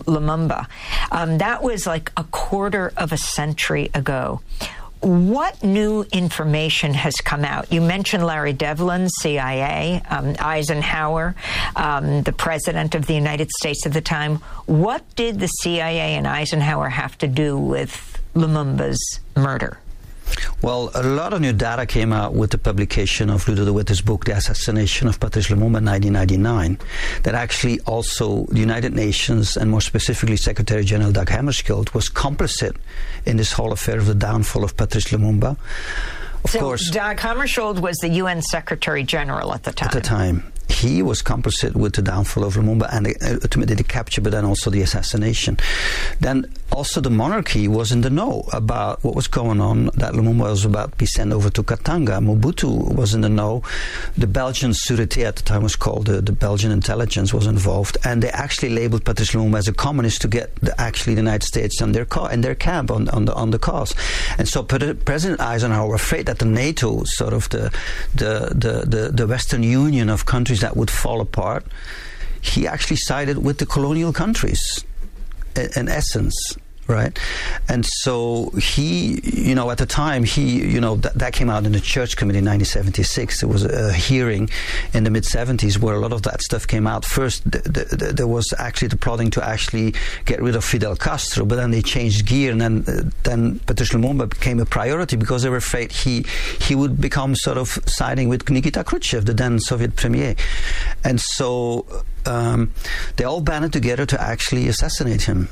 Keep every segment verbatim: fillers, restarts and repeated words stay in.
Lumumba. Um, that was like a quarter of a century ago. What new information has come out? You mentioned Larry Devlin, C I A, um, Eisenhower, um, the president of the United States at the time. What did the C I A and Eisenhower have to do with Lumumba's murder? Well, a lot of new data came out with the publication of Ludo de Witte's book, The Assassination of Patrice Lumumba in nineteen ninety-nine, that actually also the United Nations, and more specifically Secretary General Dag Hammarskjöld, was complicit in this whole affair of the downfall of Patrice Lumumba. Of so course, Dag Hammarskjöld was the U N Secretary General at the time. At the time. He was complicit with the downfall of Lumumba and the, ultimately the capture, but then also the assassination. Then also the monarchy was in the know about what was going on, that Lumumba was about to be sent over to Katanga. Mobutu was in the know. The Belgian Sûreté at the time was called, the, the Belgian intelligence was involved, and they actually labeled Patrice Lumumba as a communist to get the, actually the United States on their, in their camp on, on, the, on the cause. And so President Eisenhower was afraid that the NATO, sort of the, the, the, the, the Western Union of countries that would fall apart, he actually sided with the colonial countries, in essence, right? And so he, you know, at the time, he, you know, th that came out in the Church Committee in nineteen seventy-six. There was a hearing in the mid seventies where a lot of that stuff came out. First, th th th there was actually the plotting to actually get rid of Fidel Castro, but then they changed gear, and then uh, then Patrice Lumumba became a priority because they were afraid he he would become sort of siding with Nikita Khrushchev, the then Soviet premier. And so um, they all banded together to actually assassinate him.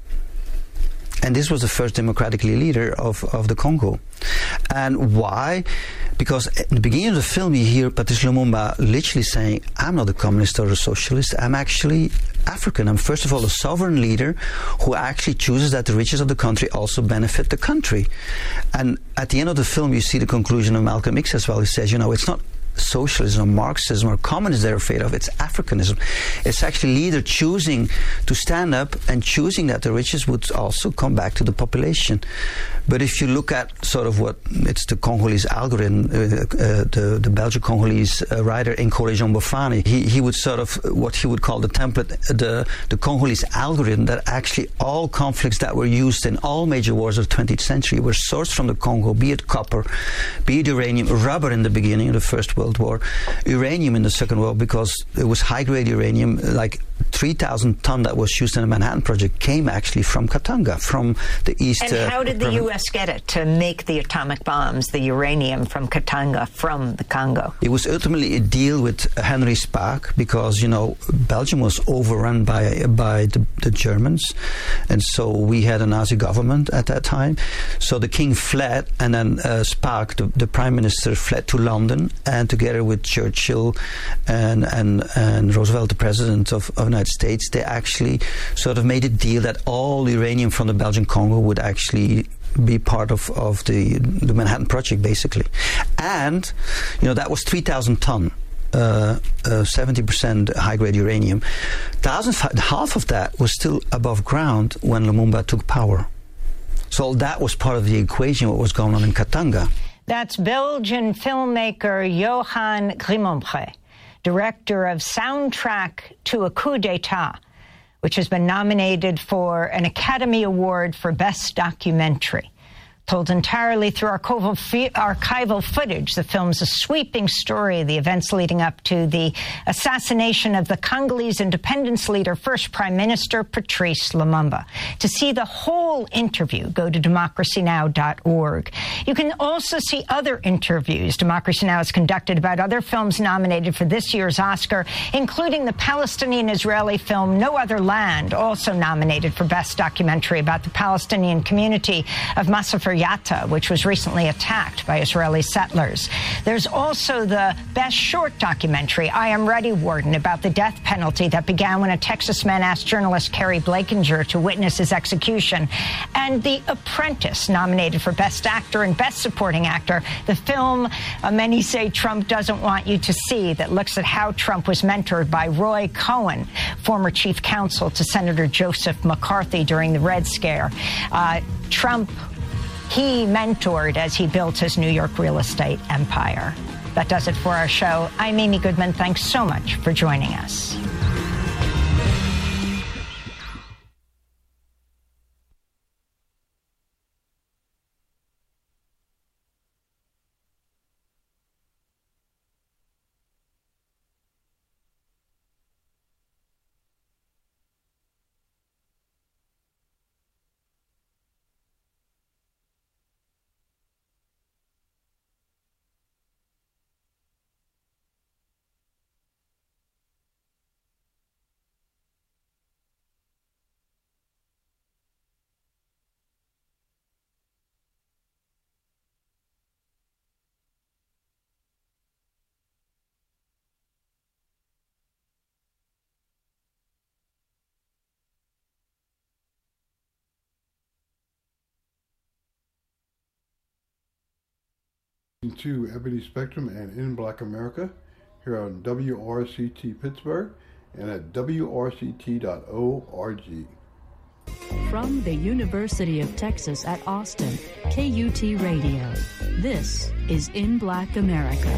And this was the first democratically leader of, of the Congo. And why? Because at the beginning of the film, you hear Patrice Lumumba literally saying, I'm not a communist or a socialist, I'm actually African. I'm first of all a sovereign leader who actually chooses that the riches of the country also benefit the country. And at the end of the film, you see the conclusion of Malcolm X as well. He says, you know, it's not socialism or Marxism or communism they're afraid of, it's Africanism. It's actually leader choosing to stand up and choosing that the riches would also come back to the population. But if you look at sort of what, it's the Congolese algorithm, uh, uh, the, the Belgian-Congolese uh, writer Nkole Jean Bofani, he, he would sort of, what he would call the template, the, the Congolese algorithm, that actually all conflicts that were used in all major wars of the twentieth century were sourced from the Congo, be it copper, be it uranium, rubber in the beginning of the First World War, uranium in the Second World, because it was high-grade uranium, like three thousand ton that was used in the Manhattan Project came actually from Katanga, from the east. And uh, how did the U S get it to make the atomic bombs, the uranium from Katanga, from the Congo? It was ultimately a deal with Henry Spaak, because, you know, Belgium was overrun by by the, the Germans, and so we had a Nazi government at that time. So the king fled, and then uh, Spaak, the, the prime minister, fled to London, and together with Churchill and and, and Roosevelt, the president of, of the United States, they actually sort of made a deal that all uranium from the Belgian Congo would actually be part of, of the, the Manhattan Project, basically. And, you know, that was three thousand ton. Uh, uh, seventy percent high-grade uranium. Thousand, half of that was still above ground when Lumumba took power. So that was part of the equation, what was going on in Katanga. That's Belgian filmmaker Johan Grimonpré, director of Soundtrack to a Coup d'Etat, which has been nominated for an Academy Award for Best Documentary. Told entirely through archival footage, the film's a sweeping story of the events leading up to the assassination of the Congolese independence leader, first Prime Minister Patrice Lumumba. To see the whole interview, go to democracy now dot org. You can also see other interviews Democracy Now! Has conducted about other films nominated for this year's Oscar, including the Palestinian-Israeli film No Other Land, also nominated for Best Documentary about the Palestinian community of Masafer Yatta, which was recently attacked by Israeli settlers. There's also the Best Short Documentary, I Am Ready, Warden, about the death penalty that began when a Texas man asked journalist Kerry Blakinger to witness his execution. And The Apprentice, nominated for Best Actor and Best Supporting Actor, the film uh, many say Trump doesn't want you to see, that looks at how Trump was mentored by Roy Cohn, former chief counsel to Senator Joseph McCarthy during the Red Scare. Uh, Trump he mentored as he built his New York real estate empire. That does it for our show. I'm Amy Goodman. Thanks so much for joining us. To Ebony Spectrum and In Black America here on W R C T Pittsburgh and at W R C T dot org. From the University of Texas at Austin, K U T Radio, this is In Black America.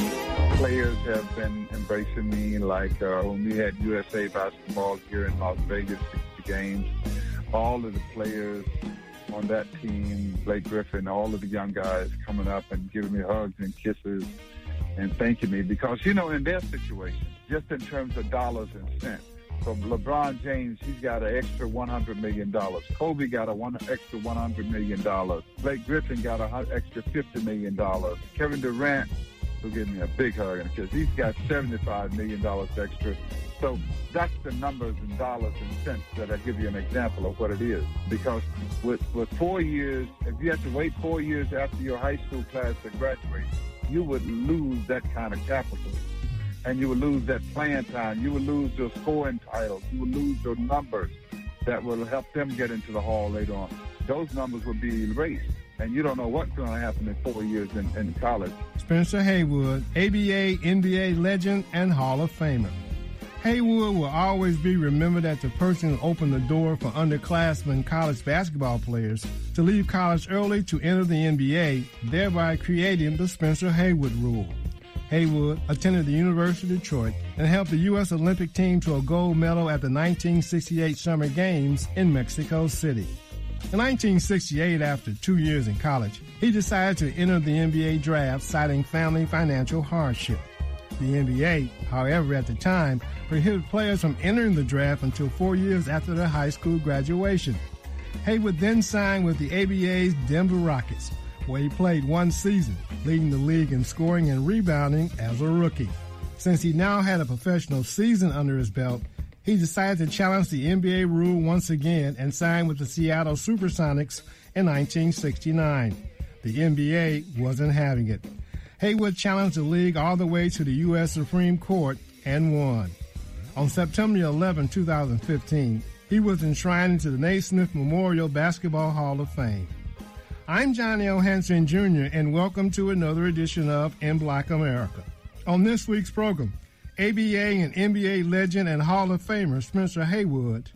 Players have been embracing me like uh, when we had U S A basketball here in Las Vegas, sixty games. All of the players on that team, Blake Griffin, all of the young guys coming up and giving me hugs and kisses and thanking me because, you know, in their situation, just in terms of dollars and cents. So LeBron James, he's got an extra one hundred million dollars. Kobe got a one extra one hundred million dollars. Blake Griffin got an extra fifty million dollars. Kevin Durant will give me a big hug because he's got seventy-five million dollars extra. So that's the numbers in dollars and cents that I give you an example of what it is. Because with, with four years, if you have to wait four years after your high school class to graduate, you would lose that kind of capital. And you would lose that playing time. You would lose your scoring titles. You would lose your numbers that will help them get into the hall later on. Those numbers would be erased. And you don't know what's going to happen in four years in, in college. Spencer Haywood, A B A, N B A legend, and Hall of Famer. Haywood will always be remembered as the person who opened the door for underclassmen college basketball players to leave college early to enter the N B A, thereby creating the Spencer Haywood rule. Haywood attended the University of Detroit and helped the U S Olympic team to a gold medal at the nineteen sixty-eight Summer Games in Mexico City. In nineteen sixty-eight, after two years in college, he decided to enter the N B A draft, citing family financial hardship. The N B A, however, at the time, prohibited players from entering the draft until four years after their high school graduation. Haywood then signed with the A B A's Denver Rockets, where he played one season, leading the league in scoring and rebounding as a rookie. Since he now had a professional season under his belt, he decided to challenge the N B A rule once again and signed with the Seattle Supersonics in nineteen sixty-nine. The N B A wasn't having it. Haywood challenged the league all the way to the U S Supreme Court and won. On September eleventh, two thousand fifteen, he was enshrined into the Naismith Memorial Basketball Hall of Fame. I'm Johnny O. Hansen, Junior, and welcome to another edition of In Black America. On this week's program, A B A and N B A legend and Hall of Famer Spencer Haywood,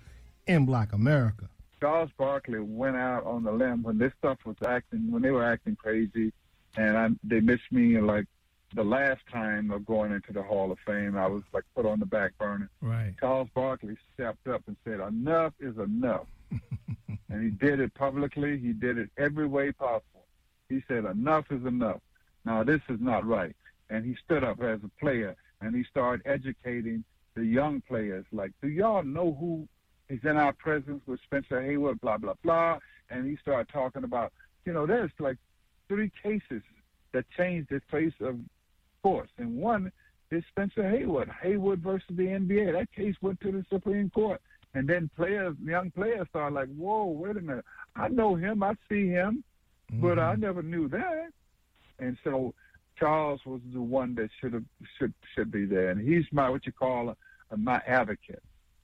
In Black America. Charles Barkley went out on the limb when this stuff was acting, when they were acting crazy, and I, they missed me like the last time of going into the Hall of Fame. I was like put on the back burner. Right. Charles Barkley stepped up and said, enough is enough. And he did it publicly. He did it every way possible. He said, enough is enough. Now, this is not right. And he stood up as a player, and he started educating the young players. Like, do y'all know who is in our presence with Spencer Haywood, blah, blah, blah. And he started talking about, you know, there's like three cases that changed the face of sports. And one is Spencer Haywood, Haywood versus the N B A. That case went to the Supreme Court. And then players, young players started like, whoa, wait a minute. I know him. I see him. Mm-hmm. But I never knew that. And so Charles was the one that should have should should be there. And he's my, what you call, a, a, my advocate.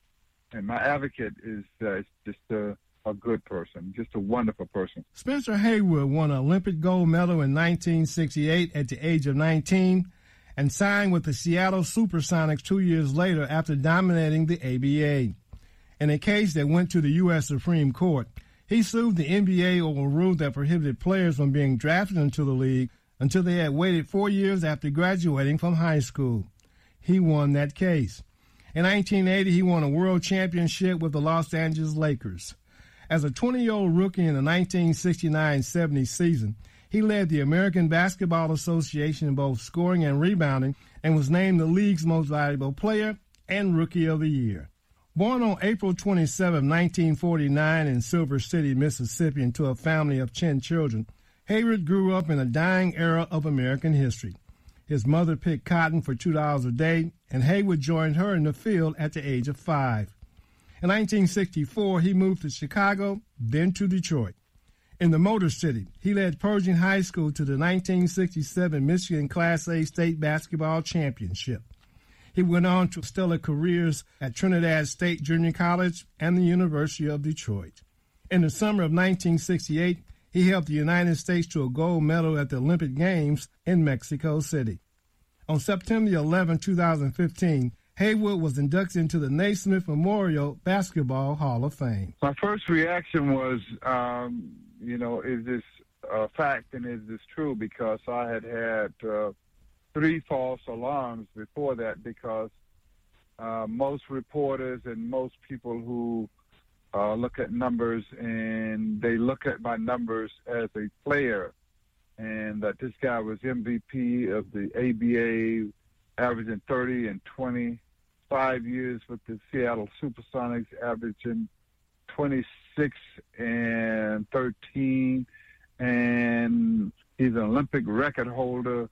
And my advocate is uh, just a, a good person, just a wonderful person. Spencer Haywood won an Olympic gold medal in nineteen sixty-eight at the age of nineteen and signed with the Seattle Supersonics two years later after dominating the A B A. In a case that went to the U S Supreme Court, he sued the N B A over a rule that prohibited players from being drafted into the league until they had waited four years after graduating from high school. He won that case. In nineteen eighty, he won a world championship with the Los Angeles Lakers. As a twenty-year-old rookie in the nineteen sixty-nine seventy season, he led the American Basketball Association in both scoring and rebounding and was named the league's most valuable player and Rookie of the Year. Born on April twenty-seventh, nineteen forty-nine in Silver City, Mississippi, into a family of ten children, Haywood grew up in a dying era of American history. His mother picked cotton for two dollars a day, and Haywood joined her in the field at the age of five. In nineteen sixty-four, he moved to Chicago, then to Detroit. In the Motor City, he led Pershing High School to the nineteen sixty-seven Michigan Class A State Basketball Championship. He went on to stellar careers at Trinidad State Junior College and the University of Detroit. In the summer of nineteen sixty-eight, He helped the United States to a gold medal at the Olympic Games in Mexico City. On September eleventh, two thousand fifteen, Haywood was inducted into the Naismith Memorial Basketball Hall of Fame. My first reaction was, um, you know, is this a fact and is this true? Because I had had uh, three false alarms before that, because uh, most reporters and most people who uh, look at numbers, and they look at my numbers as a player, and that this guy was M V P of the A B A, averaging thirty and twenty-five years with the Seattle Supersonics, averaging twenty-six and thirteen, and he's an Olympic record holder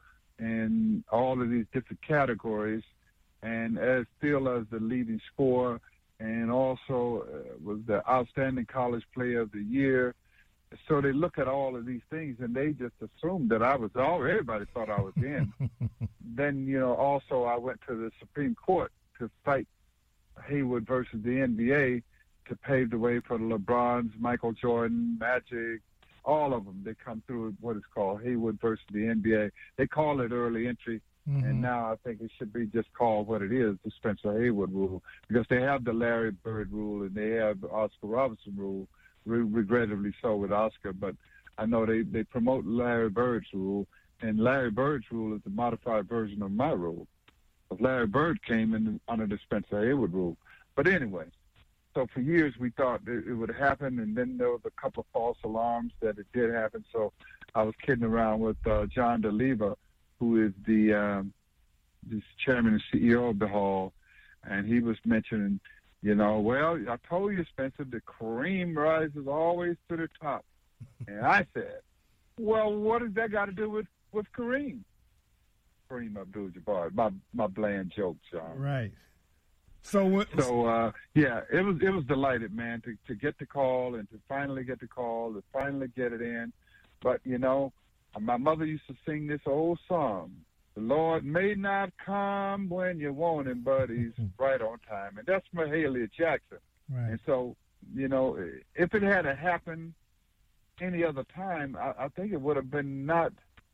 in all of these different categories, and as still as the leading scorer, and also uh, was the outstanding college player of the year. So they look at all of these things, and they just assumed that I was all. Everybody thought I was in. Then, you know, also I went to the Supreme Court to fight Haywood versus the N B A to pave the way for the LeBrons, Michael Jordan, Magic, all of them. They come through what is called Haywood versus the N B A. They call it early entry, mm-hmm. and now I think it should be just called what it is, the Spencer Haywood rule, because they have the Larry Bird rule and they have the Oscar Robertson rule. Regrettably so with Oscar, but I know they, they promote Larry Bird's rule, and Larry Bird's rule is the modified version of my rule. But Larry Bird came in under the Spencer Haywood rule. But anyway, so for years we thought it, it would happen, and then there was a couple of false alarms that it did happen. So I was kidding around with uh, John DeLeva, who is the um, this chairman and C E O of the Hall, and he was mentioning, you know, well, I told you, Spencer, the cream rises always to the top. And I said, well, what does that got to do with, with Kareem? Kareem Abdul-Jabbar, my my bland joke, John. Right. So, what, so uh, yeah, it was it was delighted, man, to, to get the call and to finally get the call, to finally get it in. But, you know, my mother used to sing this old song. The Lord may not come when you want him, but he's right on time. And that's Mahalia Jackson. Right. And so, you know, if it had happened any other time, I, I think it would have been not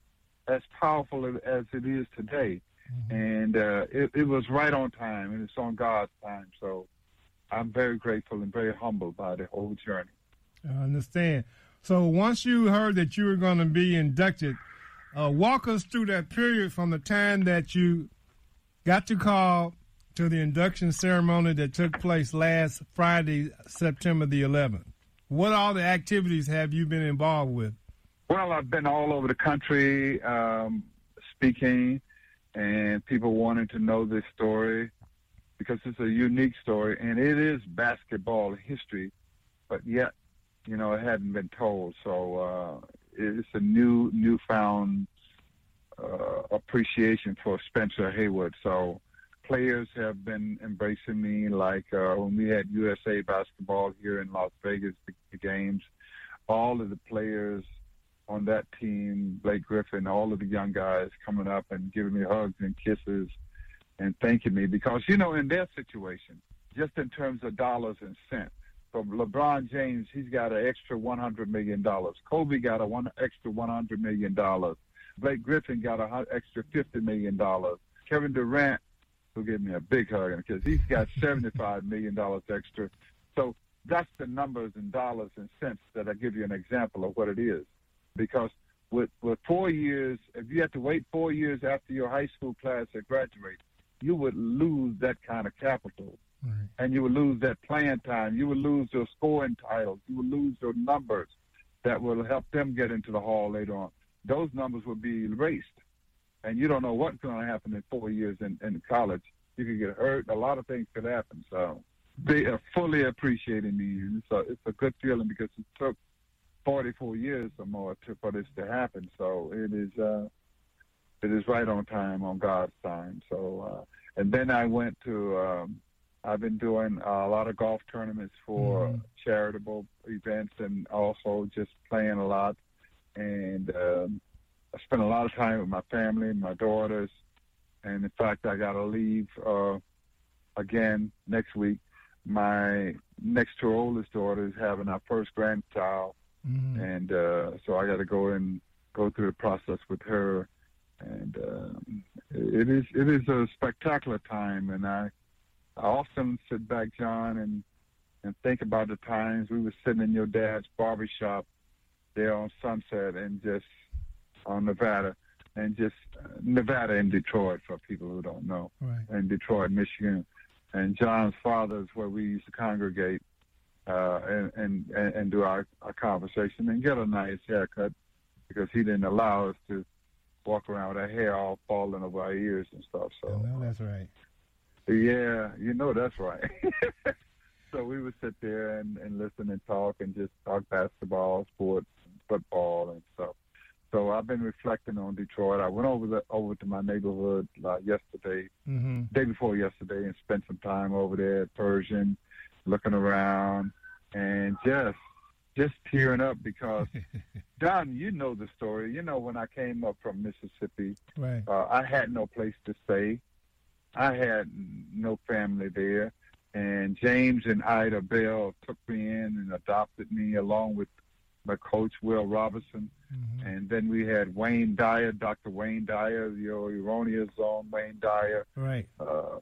as powerful as it is today. Mm-hmm. And uh, it, it was right on time, and it's on God's time. So I'm very grateful and very humbled by the whole journey. I understand. So once you heard that you were going to be inducted, Uh, walk us through that period from the time that you got to call to the induction ceremony that took place last Friday, September the eleventh. What all the activities have you been involved with? Well, I've been all over the country um, speaking, and people wanting to know this story because it's a unique story, and it is basketball history, but yet, you know, it hadn't been told. So uh, it's a new, newfound uh, appreciation for Spencer Haywood. So players have been embracing me, like uh, when we had U S A basketball here in Las Vegas, the, the games, all of the players on that team, Blake Griffin, all of the young guys coming up and giving me hugs and kisses and thanking me because, you know, in their situation, just in terms of dollars and cents, so LeBron James, he's got an extra one hundred million dollars. Kobe got a one extra one hundred million dollars. Blake Griffin got an extra fifty million dollars. Kevin Durant, who gave me a big hug because he's got seventy-five million dollars extra. So that's the numbers in dollars and cents that I give you an example of what it is. Because with, with four years, if you have to wait four years after your high school class to graduate, you would lose that kind of capital. Right. And you would lose that playing time. You would lose your scoring titles. You would lose your numbers that will help them get into the hall later on. Those numbers will be erased. And you don't know what's going to happen in four years in, in college. You could get hurt. A lot of things could happen. So they are fully appreciating me. And so it's a good feeling because it took forty-four years or more to, for this to happen. So it is uh, it is right on time, on God's time. So uh, and then I went to um, I've been doing a lot of golf tournaments for mm-hmm. charitable events and also just playing a lot. And um, I spent a lot of time with my family, my daughters. And, in fact, I got to leave uh, again next week. My next to oldest daughter is having our first grandchild Mm-hmm. And uh, so I got to go and go through the process with her. And um, it is it is a spectacular time. And I, I often sit back, John, and, and think about the times we were sitting in your dad's barbershop there on Sunset and just on Nevada. And just uh, Nevada and Detroit, for people who don't know, right. And Detroit, Michigan. And John's father is where we used to congregate uh, and, and, and do our, our conversation and get a nice haircut, because he didn't allow us to walk around with our hair all falling over our ears and stuff. So I know that's right. Yeah, you know that's right. So we would sit there and, and listen and talk and just talk basketball, sports, football, and stuff. So I've been reflecting on Detroit. I went over the, over to my neighborhood uh, yesterday, mm-hmm. day before yesterday, and spent some time over there at Pershing, looking around, and just just tearing up because, Don, you know the story. You know, when I came up from Mississippi, right. uh, I had no place to stay. I had no family there, and James and Ida Bell took me in and adopted me along with my coach, Will Robinson. Mm-hmm. And then we had Wayne Dyer, Doctor Wayne Dyer, your erroneous zone Wayne Dyer. Right. Uh,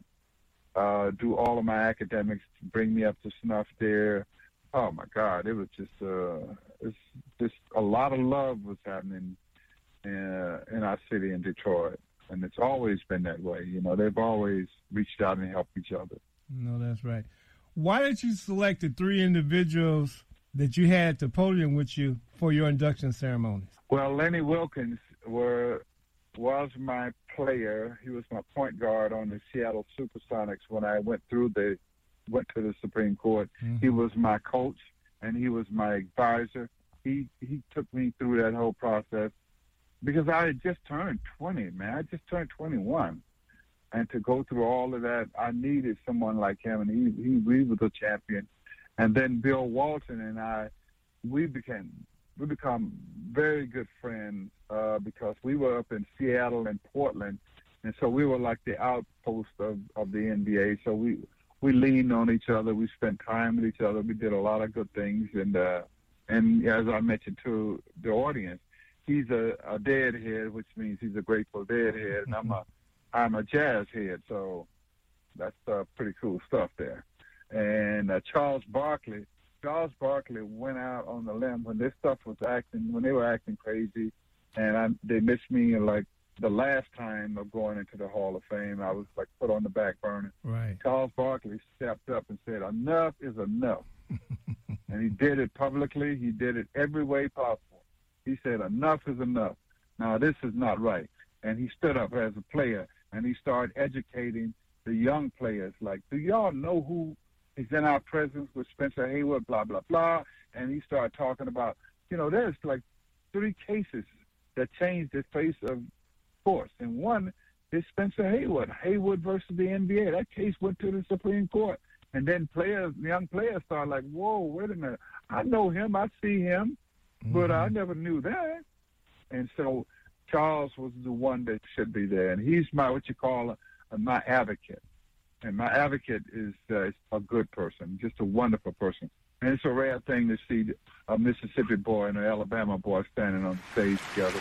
uh, do all of my academics, bring me up to snuff there. Oh, my God. It was just, uh, it's just a lot of love was happening in, uh, in our city in Detroit. And it's always been that way. You know, they've always reached out and helped each other. No, that's right. Why did you select the three individuals that you had at the podium with you for your induction ceremonies? Well, Lenny Wilkens were, was my player. He was my point guard on the Seattle Supersonics when I went through the went to the Supreme Court. Mm-hmm. He was my coach, and he was my advisor. He he took me through that whole process because I had just turned twenty, man. I just turned twenty-one. And to go through all of that, I needed someone like him, and he, he, he was a champion. And then Bill Walton and I, we became we become very good friends uh, because we were up in Seattle and Portland, and so we were like the outpost of, of the N B A. So we we leaned on each other. We spent time with each other. We did a lot of good things, and uh, and as I mentioned to the audience, he's a, a Deadhead, which means he's a Grateful Deadhead, and I'm a I'm a jazz head. So that's uh, pretty cool stuff there. And uh, Charles Barkley, Charles Barkley went out on the limb when this stuff was acting, when they were acting crazy, and I, they missed me like the last time of going into the Hall of Fame. I was like put on the back burner. Right. Charles Barkley stepped up and said, enough is enough. And he did it publicly. He did it every way possible. He said, enough is enough. Now, this is not right. And he stood up as a player, and he started educating the young players. Like, do y'all know who is in our presence with Spencer Haywood, blah, blah, blah. And he started talking about, you know, there's like three cases that changed the face of sports. And one is Spencer Haywood, Haywood versus the N B A. That case went to the Supreme Court. And then players, young players started like, whoa, wait a minute. I know him. I see him. Mm-hmm. But I never knew that. And so Charles was the one that should be there. And he's my, what you call, a, my advocate. And my advocate is uh, a good person, just a wonderful person. And it's a rare thing to see a Mississippi boy and an Alabama boy standing on the stage together.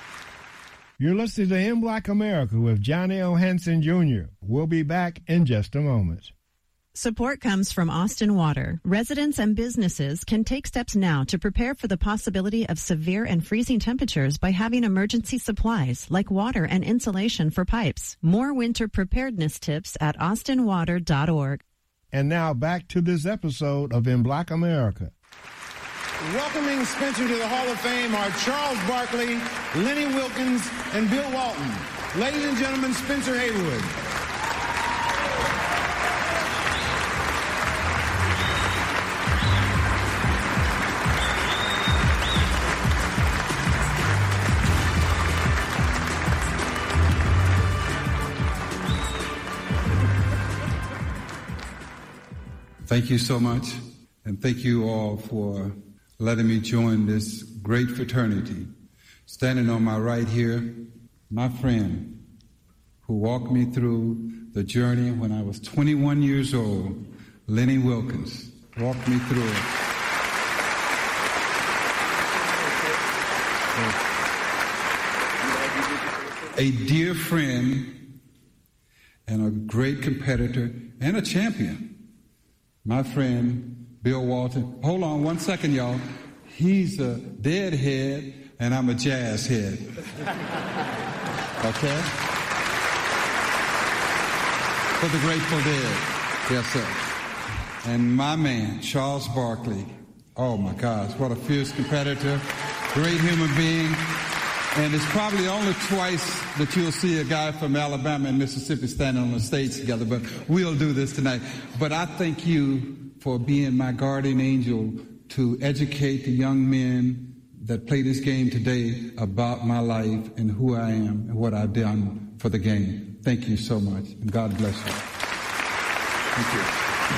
You're listening to In Black America with Johnny O. Hansen Junior We'll be back in just a moment. Support comes from Austin Water. Residents and businesses can take steps now to prepare for the possibility of severe and freezing temperatures by having emergency supplies like water and insulation for pipes. More winter preparedness tips at austin water dot org. And now back to this episode of In Black America. Welcoming Spencer to the Hall of Fame are Charles Barkley, Lenny Wilkens, and Bill Walton. Ladies and gentlemen, Spencer Haywood. Thank you so much, and thank you all for letting me join this great fraternity. Standing on my right here, my friend who walked me through the journey when I was twenty-one years old, Lenny Wilkens, walked me through it. A dear friend and a great competitor and a champion, my friend Bill Walton. Hold on one second, y'all. He's a deadhead and I'm a jazz head. Okay? For the Grateful Dead. Yes, sir. And my man, Charles Barkley. Oh, my gosh, what a fierce competitor. Great human being. And it's probably only twice that you'll see a guy from Alabama and Mississippi standing on the stage together, but we'll do this tonight. But I thank you for being my guardian angel to educate the young men that play this game today about my life and who I am and what I've done for the game. Thank you so much, and God bless you. Thank you.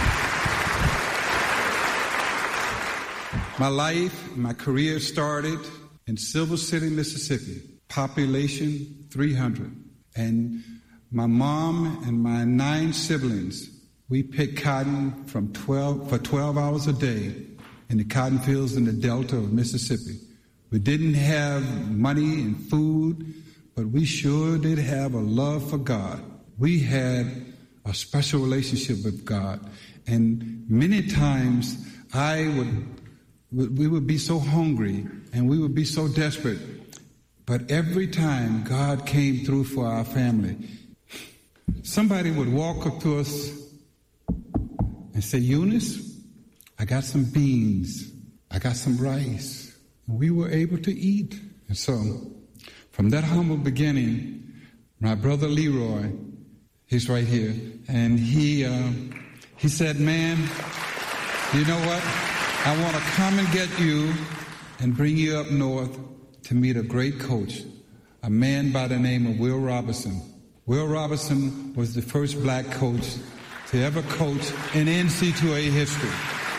My life, my career started in Silver City, Mississippi, population three hundred. And my mom and my nine siblings, we picked cotton from twelve for twelve hours a day in the cotton fields in the Delta of Mississippi. We didn't have money and food, but we sure did have a love for God. We had a special relationship with God. And many times I would we would be so hungry and we would be so desperate. But every time God came through for our family, somebody would walk up to us and say, Eunice, I got some beans. I got some rice. And we were able to eat. And so from that humble beginning, my brother Leroy, he's right here, and he, uh, he said, man, you know what? I want to come and get you and bring you up north to meet a great coach, a man by the name of Will Robinson. Will Robinson was the first black coach to ever coach in N C double A history.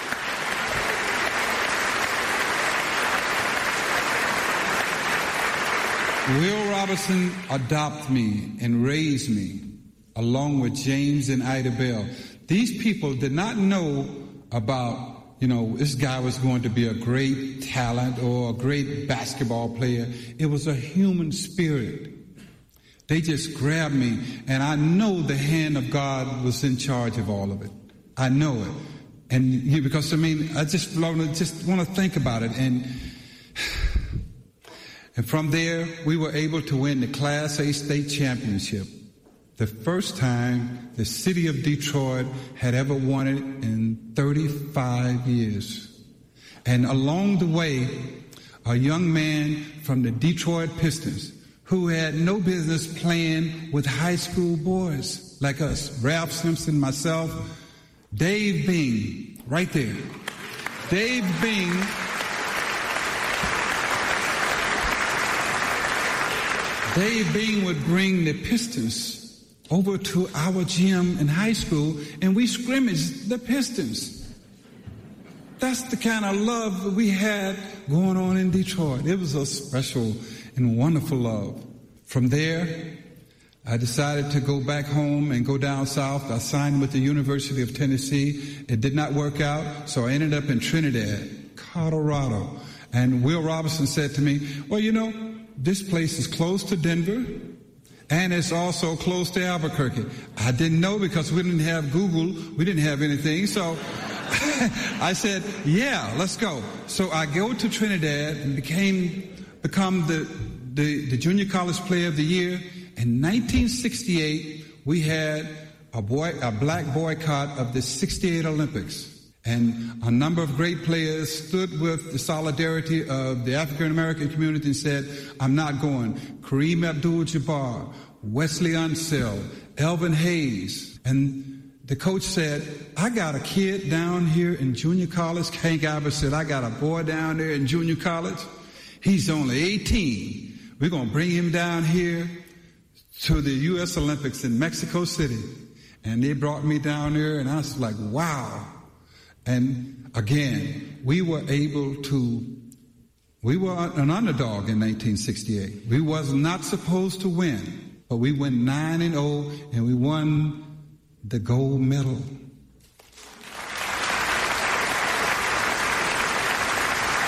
Will Robinson adopted me and raised me, along with James and Ida Bell. These people did not know about, you know, this guy was going to be a great talent or a great basketball player. It was a human spirit. They just grabbed me, and I know the hand of God was in charge of all of it. I know it. And you, because, I mean, I just want to just want to think about it. And And from there, we were able to win the Class A state championship. The first time the city of Detroit had ever won it in thirty-five years. And along the way, a young man from the Detroit Pistons who had no business playing with high school boys like us, Ralph Simpson, myself, Dave Bing, right there. Dave Bing Dave Bing would bring the Pistons over to our gym in high school, and we scrimmaged the Pistons. That's the kind of love that we had going on in Detroit. It was a special and wonderful love. From there, I decided to go back home and go down south. I signed with the University of Tennessee. It did not work out, so I ended up in Trinidad, Colorado. And Will Robinson said to me, well, you know, this place is close to Denver, and it's also close to Albuquerque. I didn't know because we didn't have Google. We didn't have anything. So I said, yeah, let's go. So I go to Trinidad and became become the, the, the Junior College Player of the Year. In nineteen sixty-eight, we had a, boy, a black boycott of the sixty-eight Olympics. And a number of great players stood with the solidarity of the African-American community and said, I'm not going. Kareem Abdul-Jabbar, Wesley Unseld, Elvin Hayes. And the coach said, I got a kid down here in junior college. Hank Albert said, I got a boy down there in junior college. He's only eighteen. We're going to bring him down here to the U S Olympics in Mexico City. And they brought me down there, and I was like, wow. And again, we were able to, we were an underdog in nineteen sixty-eight. We was not supposed to win, but we went nine and oh, and we won the gold medal.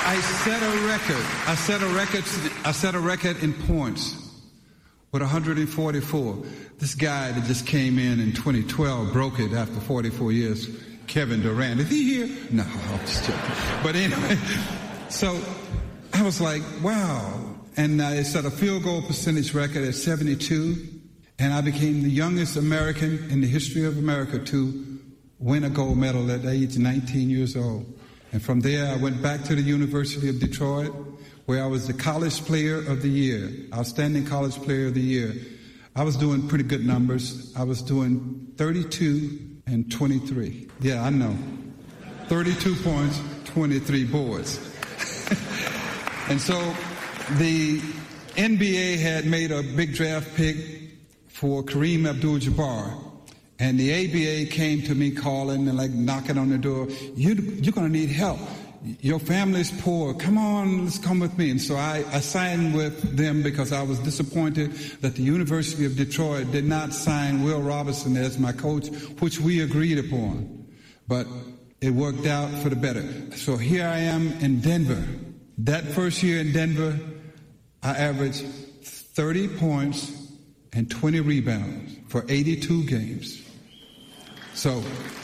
I set a record. I set a record. I set a record in points with one hundred forty-four. This guy that just came in in twenty twelve broke it after forty-four years. Kevin Durant. Is he here? No, I'm just joking. But anyway, so I was like, wow. And I set a field goal percentage record at seventy-two. And I became the youngest American in the history of America to win a gold medal at age nineteen years old. And from there, I went back to the University of Detroit, where I was the College Player of the Year, Outstanding College Player of the Year. I was doing pretty good numbers. I was doing thirty-two and twenty-three. Yeah, I know. thirty-two points, twenty-three boards. And so the N B A had made a big draft pick for Kareem Abdul-Jabbar. And the A B A came to me calling and like knocking on the door. You, you're going to need help. Your family's poor. Come on, let's come with me. And so I, I signed with them because I was disappointed that the University of Detroit did not sign Will Robinson as my coach, which we agreed upon. But it worked out for the better. So here I am in Denver. That first year in Denver, I averaged thirty points and twenty rebounds for eighty-two games. So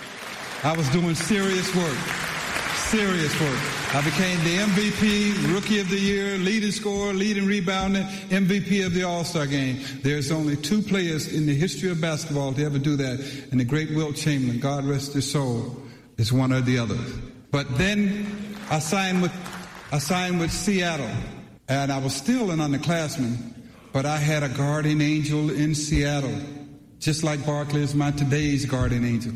I was doing serious work. Serious work. I became the M V P, Rookie of the Year, leading scorer, leading rebounder, M V P of the All-Star Game. There's only two players in the history of basketball to ever do that, and the great Wilt Chamberlain, God rest his soul, is one or the other. But then I signed with I signed with Seattle, and I was still an underclassman, but I had a guardian angel in Seattle, just like Barkley is my today's guardian angel.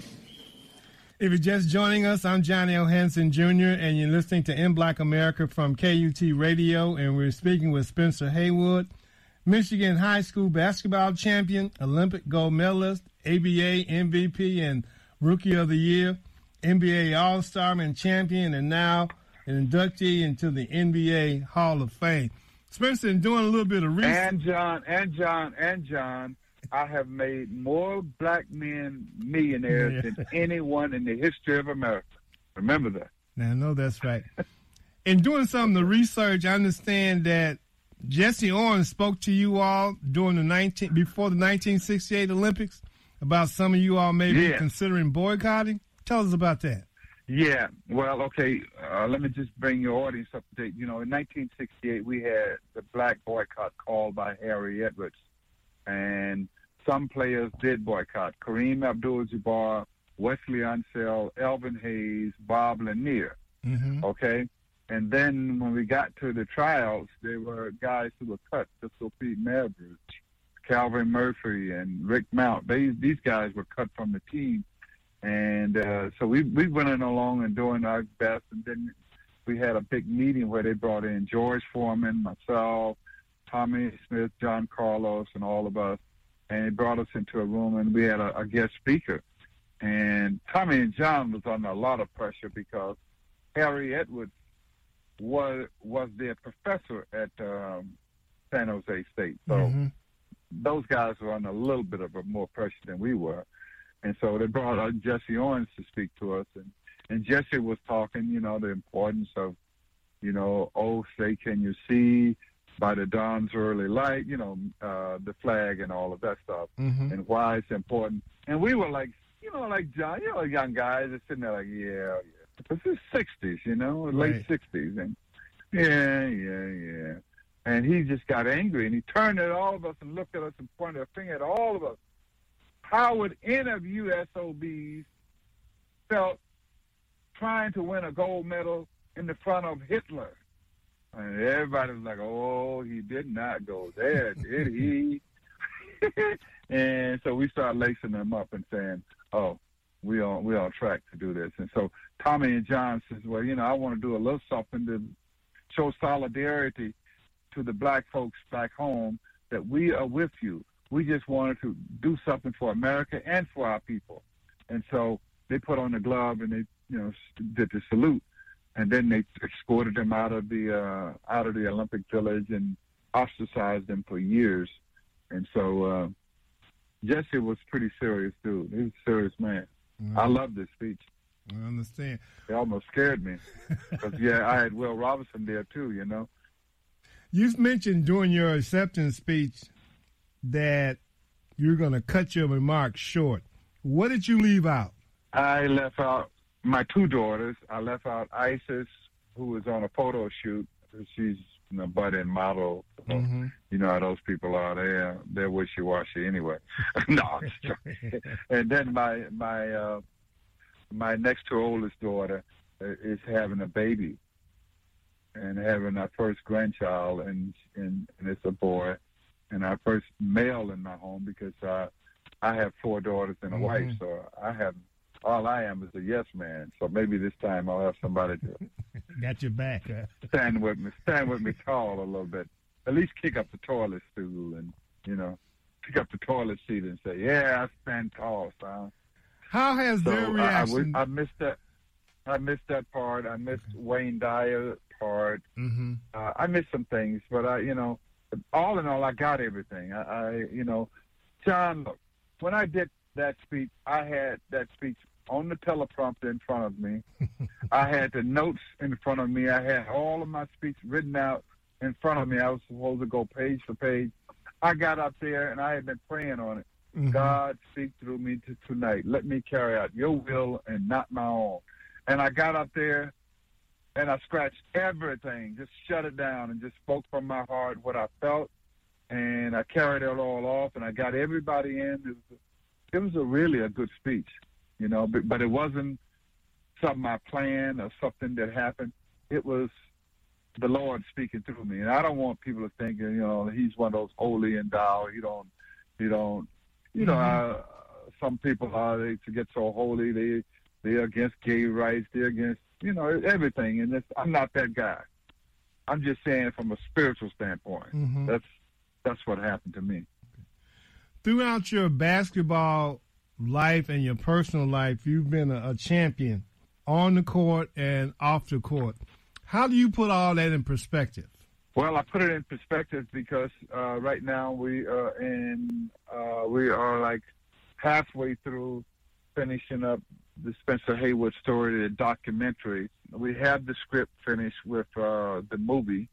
If you're just joining us, I'm Johnny O. Hanson Junior, and you're listening to In Black America from K U T Radio, and we're speaking with Spencer Haywood, Michigan High School basketball champion, Olympic gold medalist, A B A M V P and Rookie of the Year, N B A All-Star and champion, and now an inductee into the N B A Hall of Fame. Spencer, doing a little bit of research. And John, and John, and John, I have made more black men millionaires yeah. than anyone in the history of America. Remember that. Now, I know that's right. In doing some of the research, I understand that Jesse Owens spoke to you all during the nineteen before the nineteen sixty-eight Olympics about some of you all maybe yeah. considering boycotting. Tell us about that. Yeah, well, okay, uh, let me just bring your audience up to date. You know, in nineteen sixty-eight, we had the black boycott called by Harry Edwards, and some players did boycott. Kareem Abdul-Jabbar, Wesley Unseld, Elvin Hayes, Bob Lanier, mm-hmm. okay? And then when we got to the trials, there were guys who were cut, Crystal Pete Maveridge, Calvin Murphy, and Rick Mount. They, these guys were cut from the team. And uh, so we we went in along and doing our best, and then we had a big meeting where they brought in George Foreman, myself, Tommy Smith, John Carlos, and all of us, and they brought us into a room, and we had a, a guest speaker. And Tommy and John was under a lot of pressure because Harry Edwards was was their professor at um, San Jose State. So mm-hmm. those guys were under a little bit of a more pressure than we were. And so they brought uh, Jesse Owens to speak to us. And, and Jesse was talking, you know, the importance of, you know, oh, say, can you see by the dawn's early light, you know, uh, the flag and all of that stuff, mm-hmm. and why it's important. And we were like, you know, like John, you know, young guys are sitting there like, yeah, yeah. This is sixties, you know, late right. sixties. And yeah, yeah, yeah. And he just got angry, and he turned at all of us and looked at us and pointed a finger at all of us. How would any of you S O Bs felt trying to win a gold medal in the front of Hitler? And everybody was like, oh, he did not go there, did he? And so we started lacing them up and saying, oh, we on, we on track to do this. And so Tommy and John says, well, you know, I want to do a little something to show solidarity to the black folks back home that we are with you. We just wanted to do something for America and for our people. And so they put on the glove and they, you know, did the salute. And then they escorted them out of the uh, out of the Olympic Village and ostracized them for years. And so uh, Jesse was pretty serious dude. He was a serious man. Mm-hmm. I loved his speech. I understand. They almost scared me. Because, yeah, I had Will Robinson there, too, you know. You've mentioned during your acceptance speech that you're going to cut your remarks short. What did you leave out? I left out my two daughters. I left out Isis, who was on a photo shoot. She's a butt-in model. So mm-hmm. You know how those people are. They're, they're wishy-washy anyway. No, and then my my uh, my next to oldest daughter is having a baby and having our first grandchild, and, and, and it's a boy, and our first male in my home because uh, I have four daughters and a mm-hmm. wife, so I have all I am is a yes man. So maybe this time I'll have somebody to got your back, huh? stand with me, stand with me tall a little bit. At least kick up the toilet stool and you know, pick up the toilet seat and say, "Yeah, I stand tall, son." How has so their reaction? I, I, I missed that. I missed that part. I missed mm-hmm. Wayne Dyer part. Mm-hmm. Uh, I missed some things, but I, you know, all in all, I got everything. I, I, you know, John, look, when I did that speech, I had that speech on the teleprompter in front of me. I had the notes in front of me. I had all of my speech written out in front of me. I was supposed to go page for page. I got up there, and I had been praying on it. Mm-hmm. God, speak through me to tonight. Let me carry out your will and not my own. And I got up there, and I scratched everything, just shut it down, and just spoke from my heart what I felt. And I carried it all off, and I got everybody in. It was a, it was a really a good speech, you know, but, but it wasn't something I planned or something that happened. It was the Lord speaking through me. And I don't want people to think, you know, he's one of those holy endowed. You don't, you don't, you know, mm-hmm. uh, some people are, they to get so holy, they, they're against gay rights, they're against, you know, everything. And it's, I'm not that guy. I'm just saying from a spiritual standpoint. Mm-hmm. That's that's what happened to me. Throughout your basketball life and your personal life, you've been a, a champion on the court and off the court. How do you put all that in perspective? Well, I put it in perspective because uh, right now we are in, uh, we are like halfway through finishing up the Spencer Haywood story, the documentary. We have the script finished with uh, the movie,